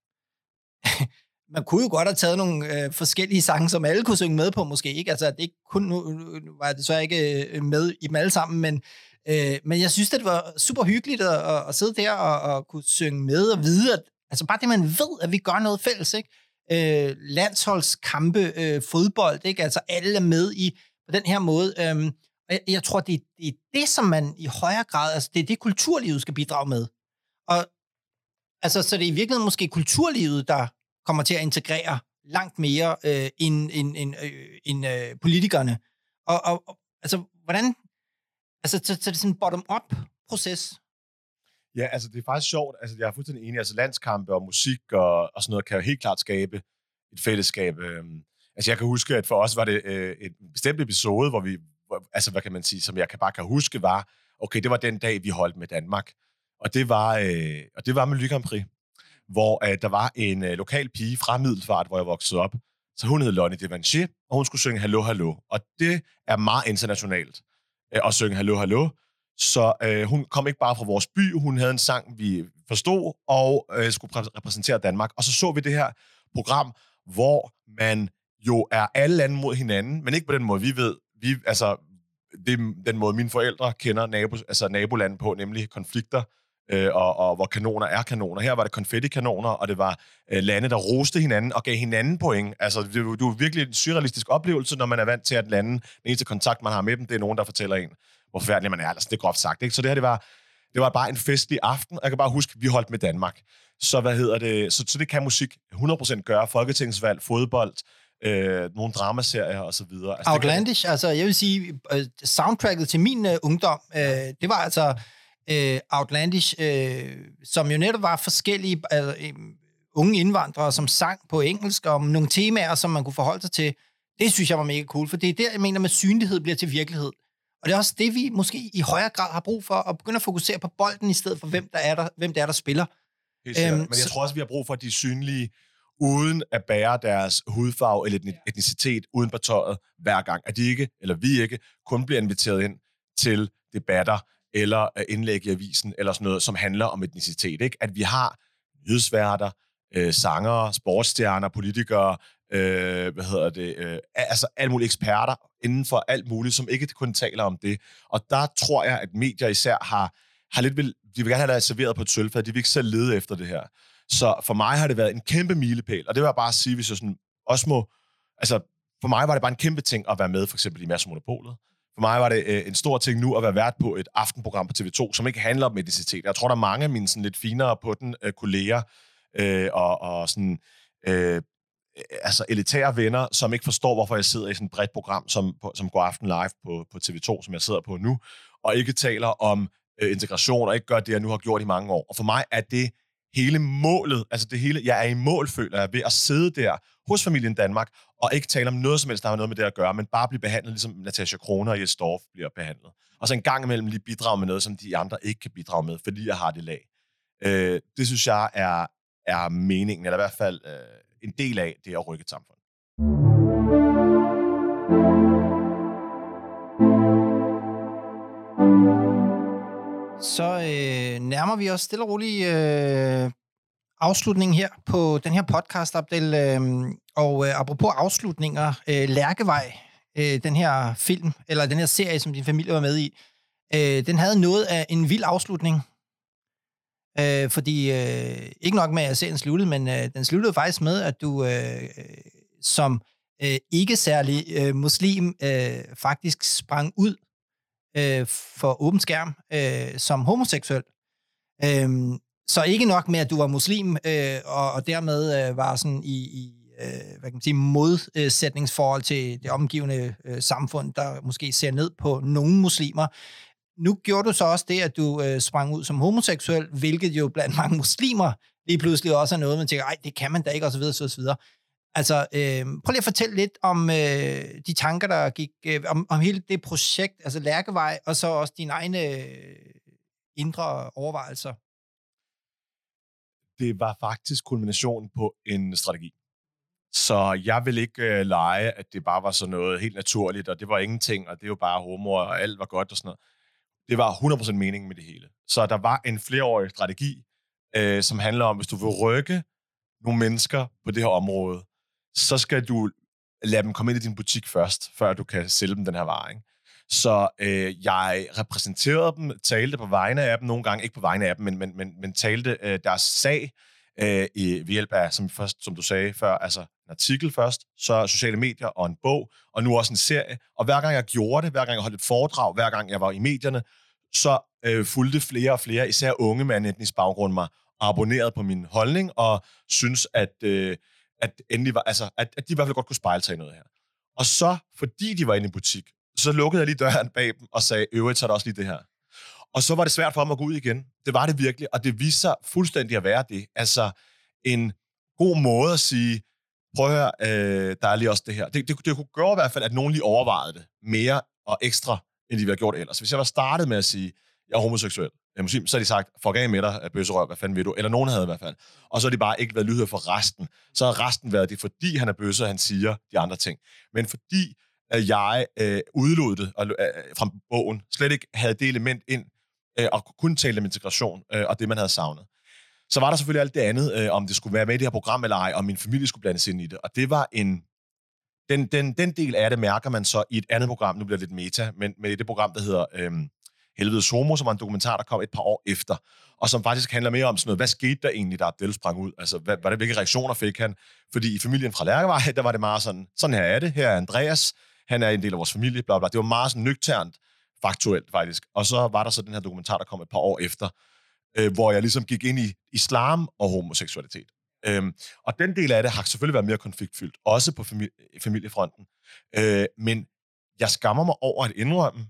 man kunne jo godt have taget nogle øh, forskellige sange, som alle kunne synge med på, måske ikke. Altså, det ikke kun, nu, nu var jeg desværre ikke øh, med i dem alle sammen, men, øh, men jeg synes, det var super hyggeligt at, at, at sidde der og, og kunne synge med og vide, at altså bare det, man ved, at vi gør noget fælles, ikke? Øh, landsholdskampe, øh, fodbold, ikke? Altså, alle er med i på den her måde. Øh, og jeg, jeg tror, det, det er det, som man i højere grad, altså det er det, kulturlivet skal bidrage med. Og altså, så det er i virkeligheden måske kulturlivet, der kommer til at integrere langt mere øh, end, end, end, øh, end øh, politikerne. Og, og, og altså, hvordan... Altså, så, så det er sådan en bottom-up-proces. Ja, altså, det er faktisk sjovt. Altså, jeg er fuldstændig enig. Altså, landskampe og musik og, og sådan noget kan jo helt klart skabe et fællesskab. Altså, jeg kan huske, at for os var det øh, et bestemt episode, hvor vi... Hvor, altså, hvad kan man sige, som jeg kan bare kan huske, var... Okay, det var den dag, vi holdt med Danmark. Og det var, øh, og det var med Melodi Grand Prix, hvor øh, der var en øh, lokal pige fra Middelfart, hvor jeg voksede op. Så hun hed Lonnie Devanché, og hun skulle synge Hallo, Hallo. Og det er meget internationalt øh, at synge Hallo, Hallo. Så øh, hun kom ikke bare fra vores by, hun havde en sang, vi forstod, og øh, skulle repræsentere Danmark. Og så så vi det her program, hvor man jo er alle lande mod hinanden, men ikke på den måde, vi ved. Vi, altså, det er den måde, mine forældre kender nabo, altså nabolande på, nemlig konflikter, øh, og, og hvor kanoner er kanoner. Her var det konfettikanoner, og det var øh, lande, der roste hinanden og gav hinanden point. Altså, det, det er virkelig en surrealistisk oplevelse, når man er vant til, at lande, den eneste kontakt, man har med dem, det er nogen, der fortæller en, hvor færdig man er. Altså, det er groft sagt, ikke? Så det her, det var, det var bare en festlig aften, og jeg kan bare huske, at vi holdt med Danmark. Så hvad hedder det? Så, så det kan musik hundrede procent gøre. Folketingsvalg, fodbold, øh, nogle dramaserier og så videre. Altså, Outlandish, kan... altså jeg vil sige, uh, soundtracket til min uh, ungdom, uh, det var altså uh, Outlandish, uh, som jo netop var forskellige uh, unge indvandrere, som sang på engelsk om nogle temaer, som man kunne forholde sig til. Det synes jeg var mega cool, for det er der, jeg mener, med synlighed bliver til virkelighed. Og det er også det, vi måske i højere grad har brug for, at begynde at fokusere på bolden, i stedet for, hvem der er der, hvem der, er, der spiller. Øhm, Men jeg så... tror også, vi har brug for, at de er synlige, uden at bære deres hudfarve eller etnicitet uden på tøjet hver gang. At de ikke, eller vi ikke, kun bliver inviteret ind til debatter eller indlæg i avisen, eller sådan noget, som handler om etnicitet. Ikke? At vi har nyhedsværter, øh, sangere, sportsstjerner, politikere, øh, hvad hedder det, øh, altså alle mulige eksperter inden for alt muligt, som ikke kun taler om det. Og der tror jeg, at medier især har, har lidt, vil, de vil gerne have det serveret på et sølvfad, de vil ikke selv lede efter det her. Så for mig har det været en kæmpe milepæl, og det vil jeg bare sige, hvis jeg sådan også må, altså for mig var det bare en kæmpe ting at være med, for eksempel i Mads og Monopolet. For mig var det øh, en stor ting nu at være vært på et aftenprogram på T V to, som ikke handler om etnicitet. Jeg tror, der er mange af mine sådan lidt finere på den øh, kolleger øh, og, og sådan øh, altså elitære venner, som ikke forstår, hvorfor jeg sidder i sådan et bredt program, som, på, som går aften live på, på T V to, som jeg sidder på nu, og ikke taler om øh, integration, og ikke gør det, jeg nu har gjort i mange år. Og for mig er det hele målet, altså det hele, jeg er i mål, føler jeg, ved at sidde der hos familien Danmark, og ikke tale om noget som helst, der har noget med det at gøre, men bare blive behandlet, ligesom Natasha Kroner og Jes Dorf bliver behandlet. Og så en gang imellem lige bidrage med noget, som de andre ikke kan bidrage med, fordi jeg har det lag. Øh, det synes jeg er, er meningen, eller i hvert fald øh, en del af det at rykke et samfund. Så øh, nærmer vi os stille og roligt øh, afslutningen her på den her podcast-opdel. Øh, og øh, apropos afslutninger, øh, Lærkevej, øh, den her film, eller den her serie, som din familie var med i, øh, den havde noget af en vild afslutning. Øh, fordi, øh, ikke nok med, at serien sluttede, men øh, den sluttede faktisk med, at du øh, som øh, ikke særlig øh, muslim øh, faktisk sprang ud øh, for åben skærm øh, som homoseksuel. Øh, så ikke nok med, at du var muslim, øh, og, og dermed øh, var sådan i, i øh, hvad kan man sige, modsætningsforhold til det omgivende øh, samfund, der måske ser ned på nogle muslimer. Nu gjorde du så også det, at du øh, sprang ud som homoseksuel, hvilket jo blandt mange muslimer lige pludselig også er noget, man tænker, ej, det kan man da ikke, og så videre, så videre. Altså, øh, prøv lige at fortælle lidt om øh, de tanker, der gik, øh, om, om hele det projekt, altså Lærkevej, og så også dine egne øh, indre overvejelser. Det var faktisk kulminationen på en strategi. Så jeg vil ikke øh, lege, at det bare var sådan noget helt naturligt, og det var ingenting, og det er jo bare humor, og alt var godt og sådan noget. Det var hundrede procent meningen med det hele. Så der var en flereårig strategi, øh, som handler om, hvis du vil rykke nogle mennesker på det her område, så skal du lade dem komme ind i din butik først, før du kan sælge dem den her vare. Ikke? Så øh, jeg repræsenterede dem, talte på vegne af dem, nogle gange ikke på vegne af dem, men, men, men, men talte øh, deres sag øh, i, ved hjælp af, som, først, som du sagde før, altså en artikel først, så sociale medier og en bog, og nu også en serie. Og hver gang jeg gjorde det, hver gang jeg holdt et foredrag, hver gang jeg var i medierne, så øh, fulgte flere og flere, især unge med en etnisk baggrund, mig og abonnerede på min holdning, og synes, at, øh, at, endelig var, altså, at, at de i hvert fald godt kunne spejle sig i noget her. Og så, fordi de var inde i butik, så lukkede jeg lige døren bag dem og sagde, øvrigt, så er der også lige det her. Og så var det svært for dem at gå ud igen. Det var det virkelig, og det viste sig fuldstændig at være det. Altså, en god måde at sige, prøv at høre, øh, der er lige også det her. Det, det, det kunne gøre i hvert fald, at nogen lige overvejede det mere og ekstra, end de ville have gjort ellers. Hvis jeg var startet med at sige, jeg er homoseksuel, jeg er muslim, så har de sagt, fuck af med dig, bøsserøv, hvad fanden vil du? Eller nogen havde i hvert fald. Og så har de bare ikke været lydhør for resten. Så har resten været det, fordi han er bøsse, han siger de andre ting. Men fordi at jeg øh, udelod det og, øh, fra bogen, slet ikke havde det element ind, øh, og kun tale om integration, øh, og det, man havde savnet. Så var der selvfølgelig alt det andet, øh, om det skulle være med i det her program eller ej, og min familie skulle blandes ind i det. Og det var en... Den, den, den del af det mærker man så i et andet program, nu bliver det lidt meta, men med det program, der hedder øh, Helvedes Homo, som var en dokumentar, der kom et par år efter, og som faktisk handler mere om sådan noget, hvad skete der egentlig, da Abdel sprang ud? Altså, hvad, hvad, hvilke reaktioner fik han? Fordi i familien fra Lærkevej, der var det meget sådan, sådan her er det, her er Andreas, han er en del af vores familie, bla bla. Det var meget sådan nøgternt, faktuelt faktisk. Og så var der så den her dokumentar, der kom et par år efter, øh, hvor jeg ligesom gik ind i islam og homoseksualitet. Øhm, og den del af det har selvfølgelig været mere konfliktfyldt, også på famili- familiefronten. Øh, men jeg skammer mig over at indrømme,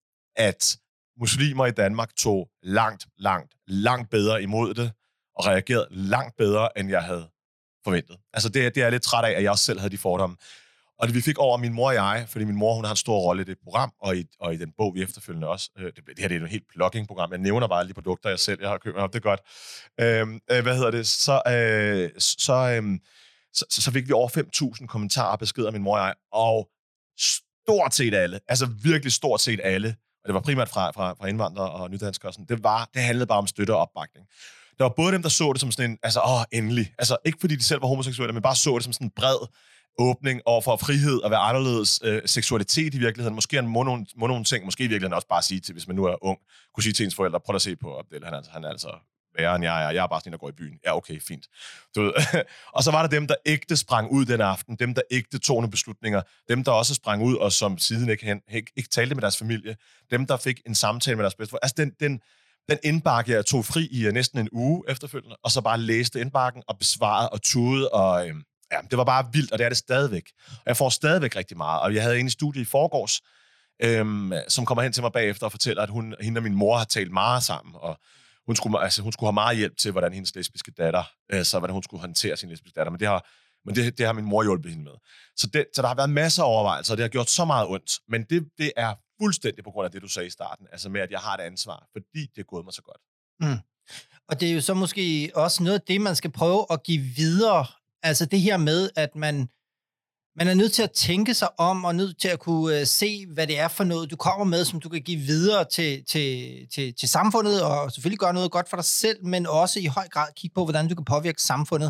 at muslimer i Danmark tog langt, langt, langt bedre imod det, og reagerede langt bedre, end jeg havde forventet. Altså det, det er jeg lidt træt af, at jeg også selv havde de fordomme. Og det vi fik over min mor og jeg, fordi min mor, hun har en stor rolle i det program, og i, og i den bog, vi efterfølgende også. Øh, det, det her det er et helt plugging-program. Jeg nævner bare alle de produkter, jeg selv jeg har købt op. Det er godt. Øh, øh, hvad hedder det? Så, øh, så, øh, så, så fik vi over fem tusind kommentarer og beskeder af min mor og jeg, og stort set alle, altså virkelig stort set alle, og det var primært fra, fra, fra indvandrere og nydanskere, det, var, det handlede bare om støtte og opbakning. Der var både dem, der så det som sådan en, altså, åh, endelig. Altså, ikke fordi de selv var homoseksuelle, men bare så det som sådan en bred åbning over for frihed og være anderledes øh, seksualitet i virkeligheden. Måske en må nogle, må nogle ting, måske i virkeligheden også bare sige til, hvis man nu er ung, kunne sige til ens forældre, prøv at se på Abdel, han er, han er altså værre end jeg er, jeg er bare sådan en, der går i byen. Ja, okay, fint. Du ved. Og så var der dem, der ægte sprang ud den aften, dem, der ægte tog nogle beslutninger, dem, der også sprang ud, og som siden ikke, hen, ikke, ikke talte med deres familie, dem, der fik en samtale med deres bedsteforældre. Altså, den, den, den indbakke, jeg tog fri i næsten en uge efterfølgende, og så bare læste indbakken og besvarede og tudede, og øh, ja, det var bare vildt, og det er det stadigvæk. Og jeg får stadigvæk rigtig meget, og jeg havde en i studiet i forgårs, øhm, som kommer hen til mig bagefter og fortæller, at hun, hende og min mor har talt meget sammen, og hun skulle, altså, hun skulle have meget hjælp til, hvordan hendes lesbiske datter, øh, så hvordan hun skulle håndtere sin lesbiske datter, men det har, men det, det har min mor hjulpet hende med. Så, det, så der har været masser af overvejelser, og det har gjort så meget ondt, men det, det er fuldstændig på grund af det, du sagde i starten, altså med, at jeg har et ansvar, fordi det er gået mig så godt. Mm. Og det er jo så måske også noget af det, man skal prøve at give videre. Altså det her med, at man, man er nødt til at tænke sig om, og nødt til at kunne uh, se, hvad det er for noget, du kommer med, som du kan give videre til, til, til, til samfundet, og selvfølgelig gøre noget godt for dig selv, men også i høj grad kigge på, hvordan du kan påvirke samfundet.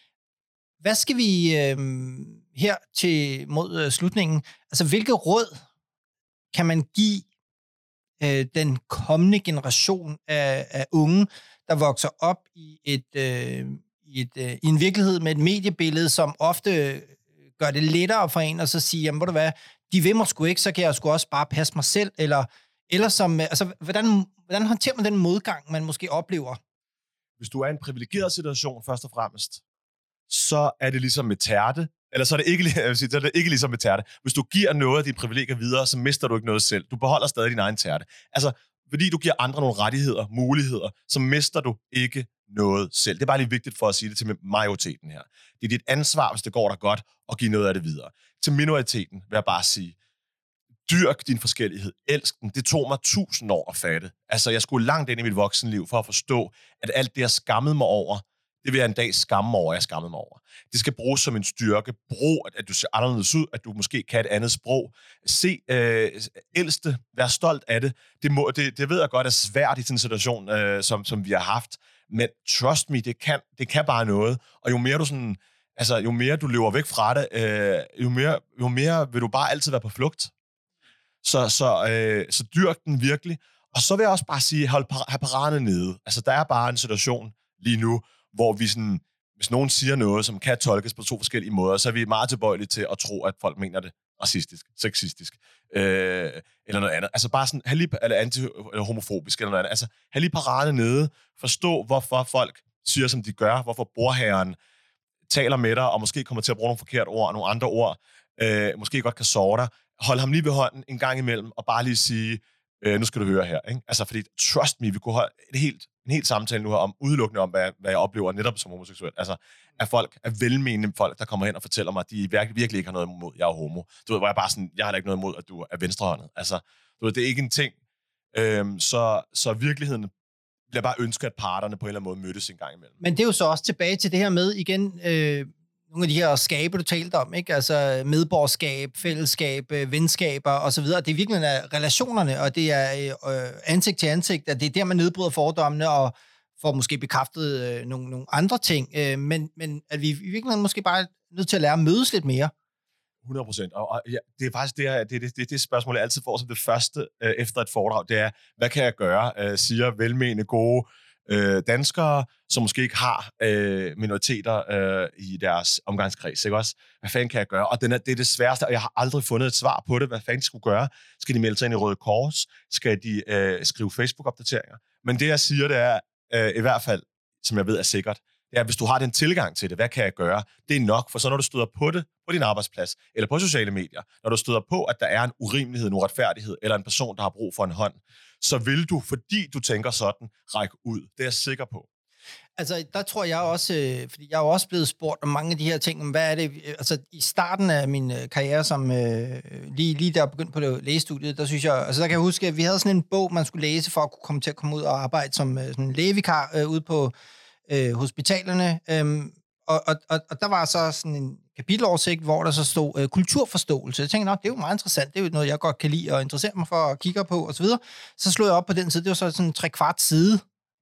Hvad skal vi uh, her til mod uh, slutningen? Altså hvilke råd kan man give uh, den kommende generation af, af unge, der vokser op i et... Uh, I, et, øh, i en virkelighed med et mediebillede, som ofte gør det lettere for en, og så sige, jamen, ved du hvad, de vil mig sgu ikke, så kan jeg sgu også bare passe mig selv, eller, eller som, altså, hvordan, hvordan håndterer man den modgang, man måske oplever? Hvis du er i en privilegeret situation, først og fremmest, så er det ligesom med tærte, eller så er det ikke, jeg vil sige, så er det ikke ligesom med tærte. Hvis du giver noget af dine privilegier videre, så mister du ikke noget selv. Du beholder stadig din egen tærte. Altså, fordi du giver andre nogle rettigheder, muligheder, så mister du ikke noget selv. Det er bare lige vigtigt for at sige det til majoriteten her. Det er dit ansvar, hvis det går dig godt, at give noget af det videre. Til minoriteten vil jeg bare sige, dyrk din forskellighed, elsk den. Det tog mig tusind år at fatte. Altså, jeg skulle langt ind i mit voksenliv for at forstå, at alt det, jeg skammede mig over, det vil jeg en dag skamme mig over, jeg skammede mig over. Det skal bruges som en styrke. Brug, at du ser anderledes ud, at du måske kan et andet sprog. Se, øh, ældste, vær stolt af det. Det, må, det. det ved jeg godt er svært i sådan en situation, øh, som, som vi har haft. Men trust me, det kan, det kan bare noget. Og jo mere du sådan, altså, jo mere du løber væk fra det, øh, jo, mere, jo mere vil du bare altid være på flugt. Så, så, øh, så dyrk den virkelig. Og så vil jeg også bare sige, hold par, paraderne nede. Altså, der er bare en situation lige nu, hvor vi sådan, hvis nogen siger noget, som kan tolkes på to forskellige måder, så er vi meget tilbøjelige til at tro, at folk mener det racistisk, sexistisk, øh, eller noget andet. Altså bare sådan, have lige, eller anti- eller homofobisk, eller noget andet. Altså, have lige paraderne nede. Forstå, hvorfor folk siger, som de gør. Hvorfor bordherren taler med dig, og måske kommer til at bruge nogle forkerte ord, og nogle andre ord, øh, måske godt kan såre dig. Hold ham lige ved hånden en gang imellem, og bare lige sige, øh, nu skal du høre her. Ikke? Altså, fordi, trust me, vi kunne have et helt, en helt samtale nu her om, udelukkende om, hvad, hvad jeg oplever netop som homoseksuel. Altså, at folk, er velmenende folk, der kommer hen og fortæller mig, at de virkelig, virkelig ikke har noget imod, jeg er homo. Du ved, hvor jeg bare sådan, jeg har da ikke noget imod, at du er venstrehåndet. Altså, du ved, det er ikke en ting. Øhm, så, så virkeligheden bliver bare ønske, at parterne på en eller anden måde mødtes en gang imellem. Men det er jo så også tilbage til det her med, igen, øh, nogle af de her skabe, du talte om, ikke? Altså medborgerskab, fællesskab, venskaber osv. Det er virkelig er relationerne, og det er øh, ansigt til ansigt, at det er der, man nedbryder fordommene og får måske bekræftet øh, nogle, nogle andre ting. Øh, men, men at vi i virkeligheden måske bare er nødt til at lære at mødes lidt mere. hundrede procent. Og, og ja, det er faktisk det, det, det, det, det spørgsmål, jeg altid får som det første øh, efter et foredrag. Det er, hvad kan jeg gøre, øh, siger velmenende gode øh, danskere, som måske ikke har øh, minoriteter øh, i deres omgangskreds. Ikke også? Hvad fanden kan jeg gøre? Og den er, det er det sværeste, og jeg har aldrig fundet et svar på det. Hvad fanden de skulle gøre? Skal de melde sig ind i Røde Kors? Skal de øh, skrive Facebook-opdateringer? Men det, jeg siger, det er øh, i hvert fald, som jeg ved er sikkert, det er, hvis du har den tilgang til det, hvad kan jeg gøre? Det er nok, for så når du støder på det på din arbejdsplads, eller på sociale medier, når du støder på, at der er en urimelighed, en uretfærdighed, eller en person, der har brug for en hånd, så vil du, fordi du tænker sådan, række ud. Det er jeg sikker på. Altså, der tror jeg også, øh, fordi jeg er jo også blevet spurgt om mange af de her ting, om hvad er det, altså i starten af min øh, karriere, som øh, lige, lige der begyndte på det lægestudiet, der synes jeg, altså der kan jeg huske, at vi havde sådan en bog, man skulle læse for at kunne komme til at komme ud og arbejde som øh, sådan en lægevikar øh, ude på øh, hospitalerne, øhm, og, og, og, og der var så sådan en kapiteloversigt, hvor der så stod øh, kulturforståelse. Jeg tænkte nok, det er jo meget interessant, det er jo noget, jeg godt kan lide og interessere mig for og kigge på osv. Så, så slog jeg op på den side, det var så sådan en tre kvart side,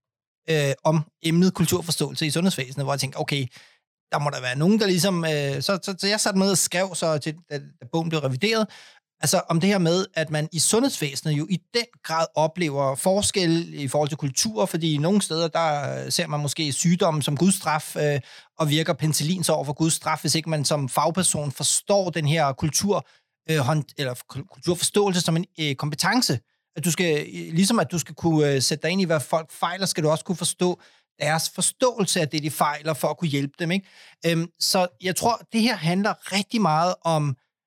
Øh, om emnet kulturforståelse i sundhedsvæsenet, hvor jeg tænkte, okay, der må der være nogen, der ligesom... Øh, så, så, så jeg satte med og skrev, så til, da, da bogen blev revideret, altså om det her med, at man i sundhedsvæsenet jo i den grad oplever forskel i forhold til kultur, fordi nogle steder, der ser man måske sygdommen som Guds straf, øh, og virker penicillin så over for Guds straf, hvis ikke man som fagperson forstår den her kultur, øh, hånd, eller kulturforståelse som en øh, kompetence. At du skal, ligesom at du skal kunne uh, sætte dig ind i, hvad folk fejler, skal du også kunne forstå deres forståelse af det, de fejler, for at kunne hjælpe dem. Ikke? Um, så jeg tror, det her handler rigtig meget om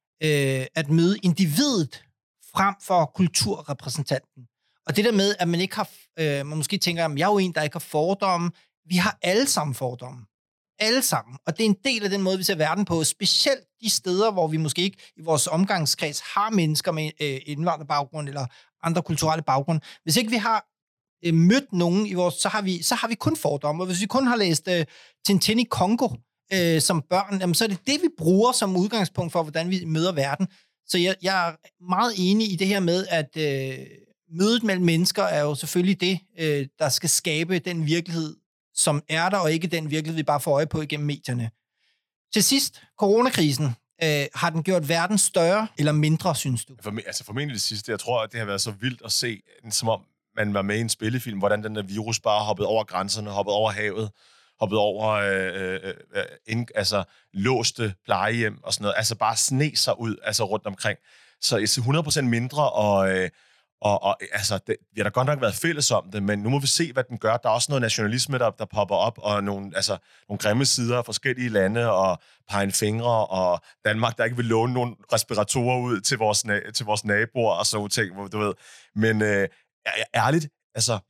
uh, at møde individet frem for kulturrepræsentanten. Og det der med, at man ikke har, uh, man måske tænker, at jeg er jo en, der ikke har fordomme. Vi har alle sammen fordomme. Alle sammen. Og det er en del af den måde, vi ser verden på, specielt de steder, hvor vi måske ikke i vores omgangskreds har mennesker med øh, indvandrerbaggrund eller andre kulturelle baggrund. Hvis ikke vi har øh, mødt nogen i vores, så har vi, så har vi kun fordomme. Og hvis vi kun har læst øh, Tintin i Congo øh, som børn, jamen, så er det det, vi bruger som udgangspunkt for, hvordan vi møder verden. Så jeg, jeg er meget enig i det her med, at øh, mødet mellem mennesker er jo selvfølgelig det, øh, der skal skabe den virkelighed, som er der, og ikke den virkelighed, vi bare får øje på igennem medierne. Til sidst, coronakrisen. Øh, har den gjort verden større eller mindre, synes du? For, altså formentlig det sidste. Jeg tror, at det har været så vildt at se, som om man var med i en spillefilm, hvordan den der virus bare hoppede over grænserne, hoppede over havet, hoppede over, øh, øh, øh, ind, altså låste plejehjem og sådan noget. Altså bare sne sig ud, altså rundt omkring. Så hundrede procent mindre, og... Øh, Og, og altså, det, vi har da godt nok været fælles om det, men nu må vi se, hvad den gør. Der er også noget nationalisme, der, der popper op, og nogle, altså, nogle grimme sider af forskellige lande, og pege fingre, og Danmark, der ikke vil låne nogle respiratorer ud til vores, til vores naboer, og sådan nogle ting, du ved. Men øh, ærligt, altså,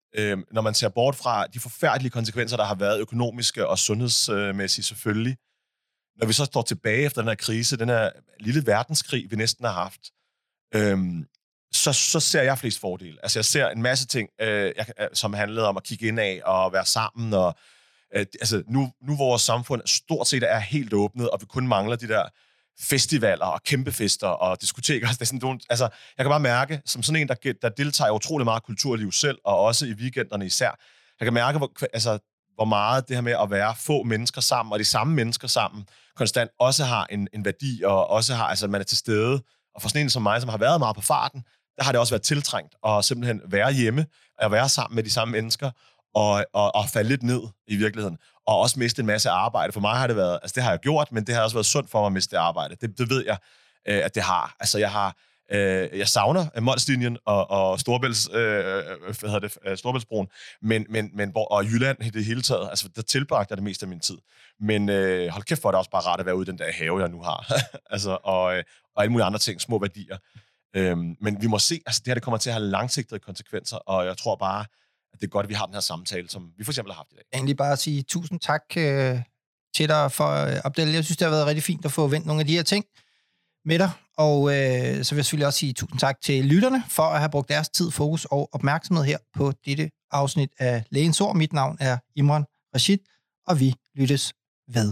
øh, når man ser bort fra de forfærdelige konsekvenser, der har været økonomiske og sundhedsmæssige selvfølgelig. Når vi så står tilbage efter den her krise, den her lille verdenskrig, vi næsten har haft, øh, så, så ser jeg flest fordele. Altså jeg ser en masse ting, øh, jeg, som handlede om at kigge indad og være sammen, og øh, altså nu, nu vores samfund stort set er helt åbnet, og vi kun mangler de der festivaler og kæmpefester og diskoteker. Det er sådan, altså, jeg kan bare mærke, som sådan en, der, der deltager utrolig meget kulturliv selv, og også i weekenderne især, jeg kan mærke, hvor, altså, hvor meget det her med at være få mennesker sammen, og de samme mennesker sammen, konstant også har en, en værdi, og også har, altså man er til stede. Og for sådan en som mig, som har været meget på farten, der har det også været tiltrængt at simpelthen være hjemme, og være sammen med de samme mennesker, og, og, og falde lidt ned i virkeligheden, og også miste en masse arbejde. For mig har det været, altså det har jeg gjort, men det har også været sundt for mig at miste det arbejde. Det, det ved jeg, øh, at det har. Altså jeg har, øh, jeg savner Molslinjen og, og Storebælts, øh, hvad hedder det, Storebæltsbroen, men, men, men og Jylland i det hele taget, altså der tilbragte jeg det meste af min tid. Men øh, hold kæft for, det er også bare rart at være ude i den der have, jeg nu har. altså, og, og alle mulige andre ting, små værdier. Øhm, men vi må se, altså det her det kommer til at have langsigtede konsekvenser, og jeg tror bare, at det er godt, at vi har den her samtale, som vi for eksempel har haft i dag. Egentlig bare at sige tusind tak øh, til dig for, øh, Abdel. Jeg synes, det har været rigtig fint at få vendt nogle af de her ting med dig, og øh, så vil jeg selvfølgelig også sige tusind tak til lytterne for at have brugt deres tid, fokus og opmærksomhed her på dette afsnit af Lægens Ord. Mit navn er Imran Rashid, og vi lyttes ved.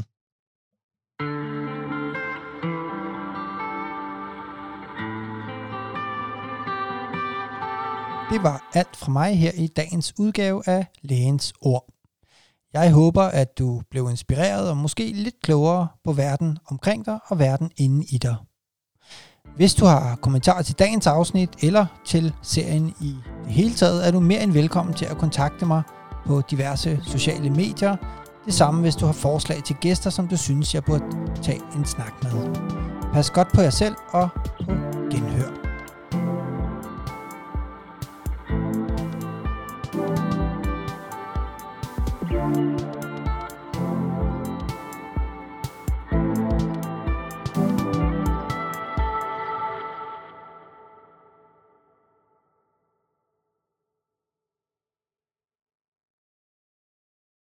Det var alt fra mig her i dagens udgave af Lægens Ord. Jeg håber, at du blev inspireret og måske lidt klogere på verden omkring dig og verden inde i dig. Hvis du har kommentarer til dagens afsnit eller til serien i det hele taget, er du mere end velkommen til at kontakte mig på diverse sociale medier. Det samme, hvis du har forslag til gæster, som du synes, jeg burde tage en snak med. Pas godt på jer selv og på genhør. Thank you.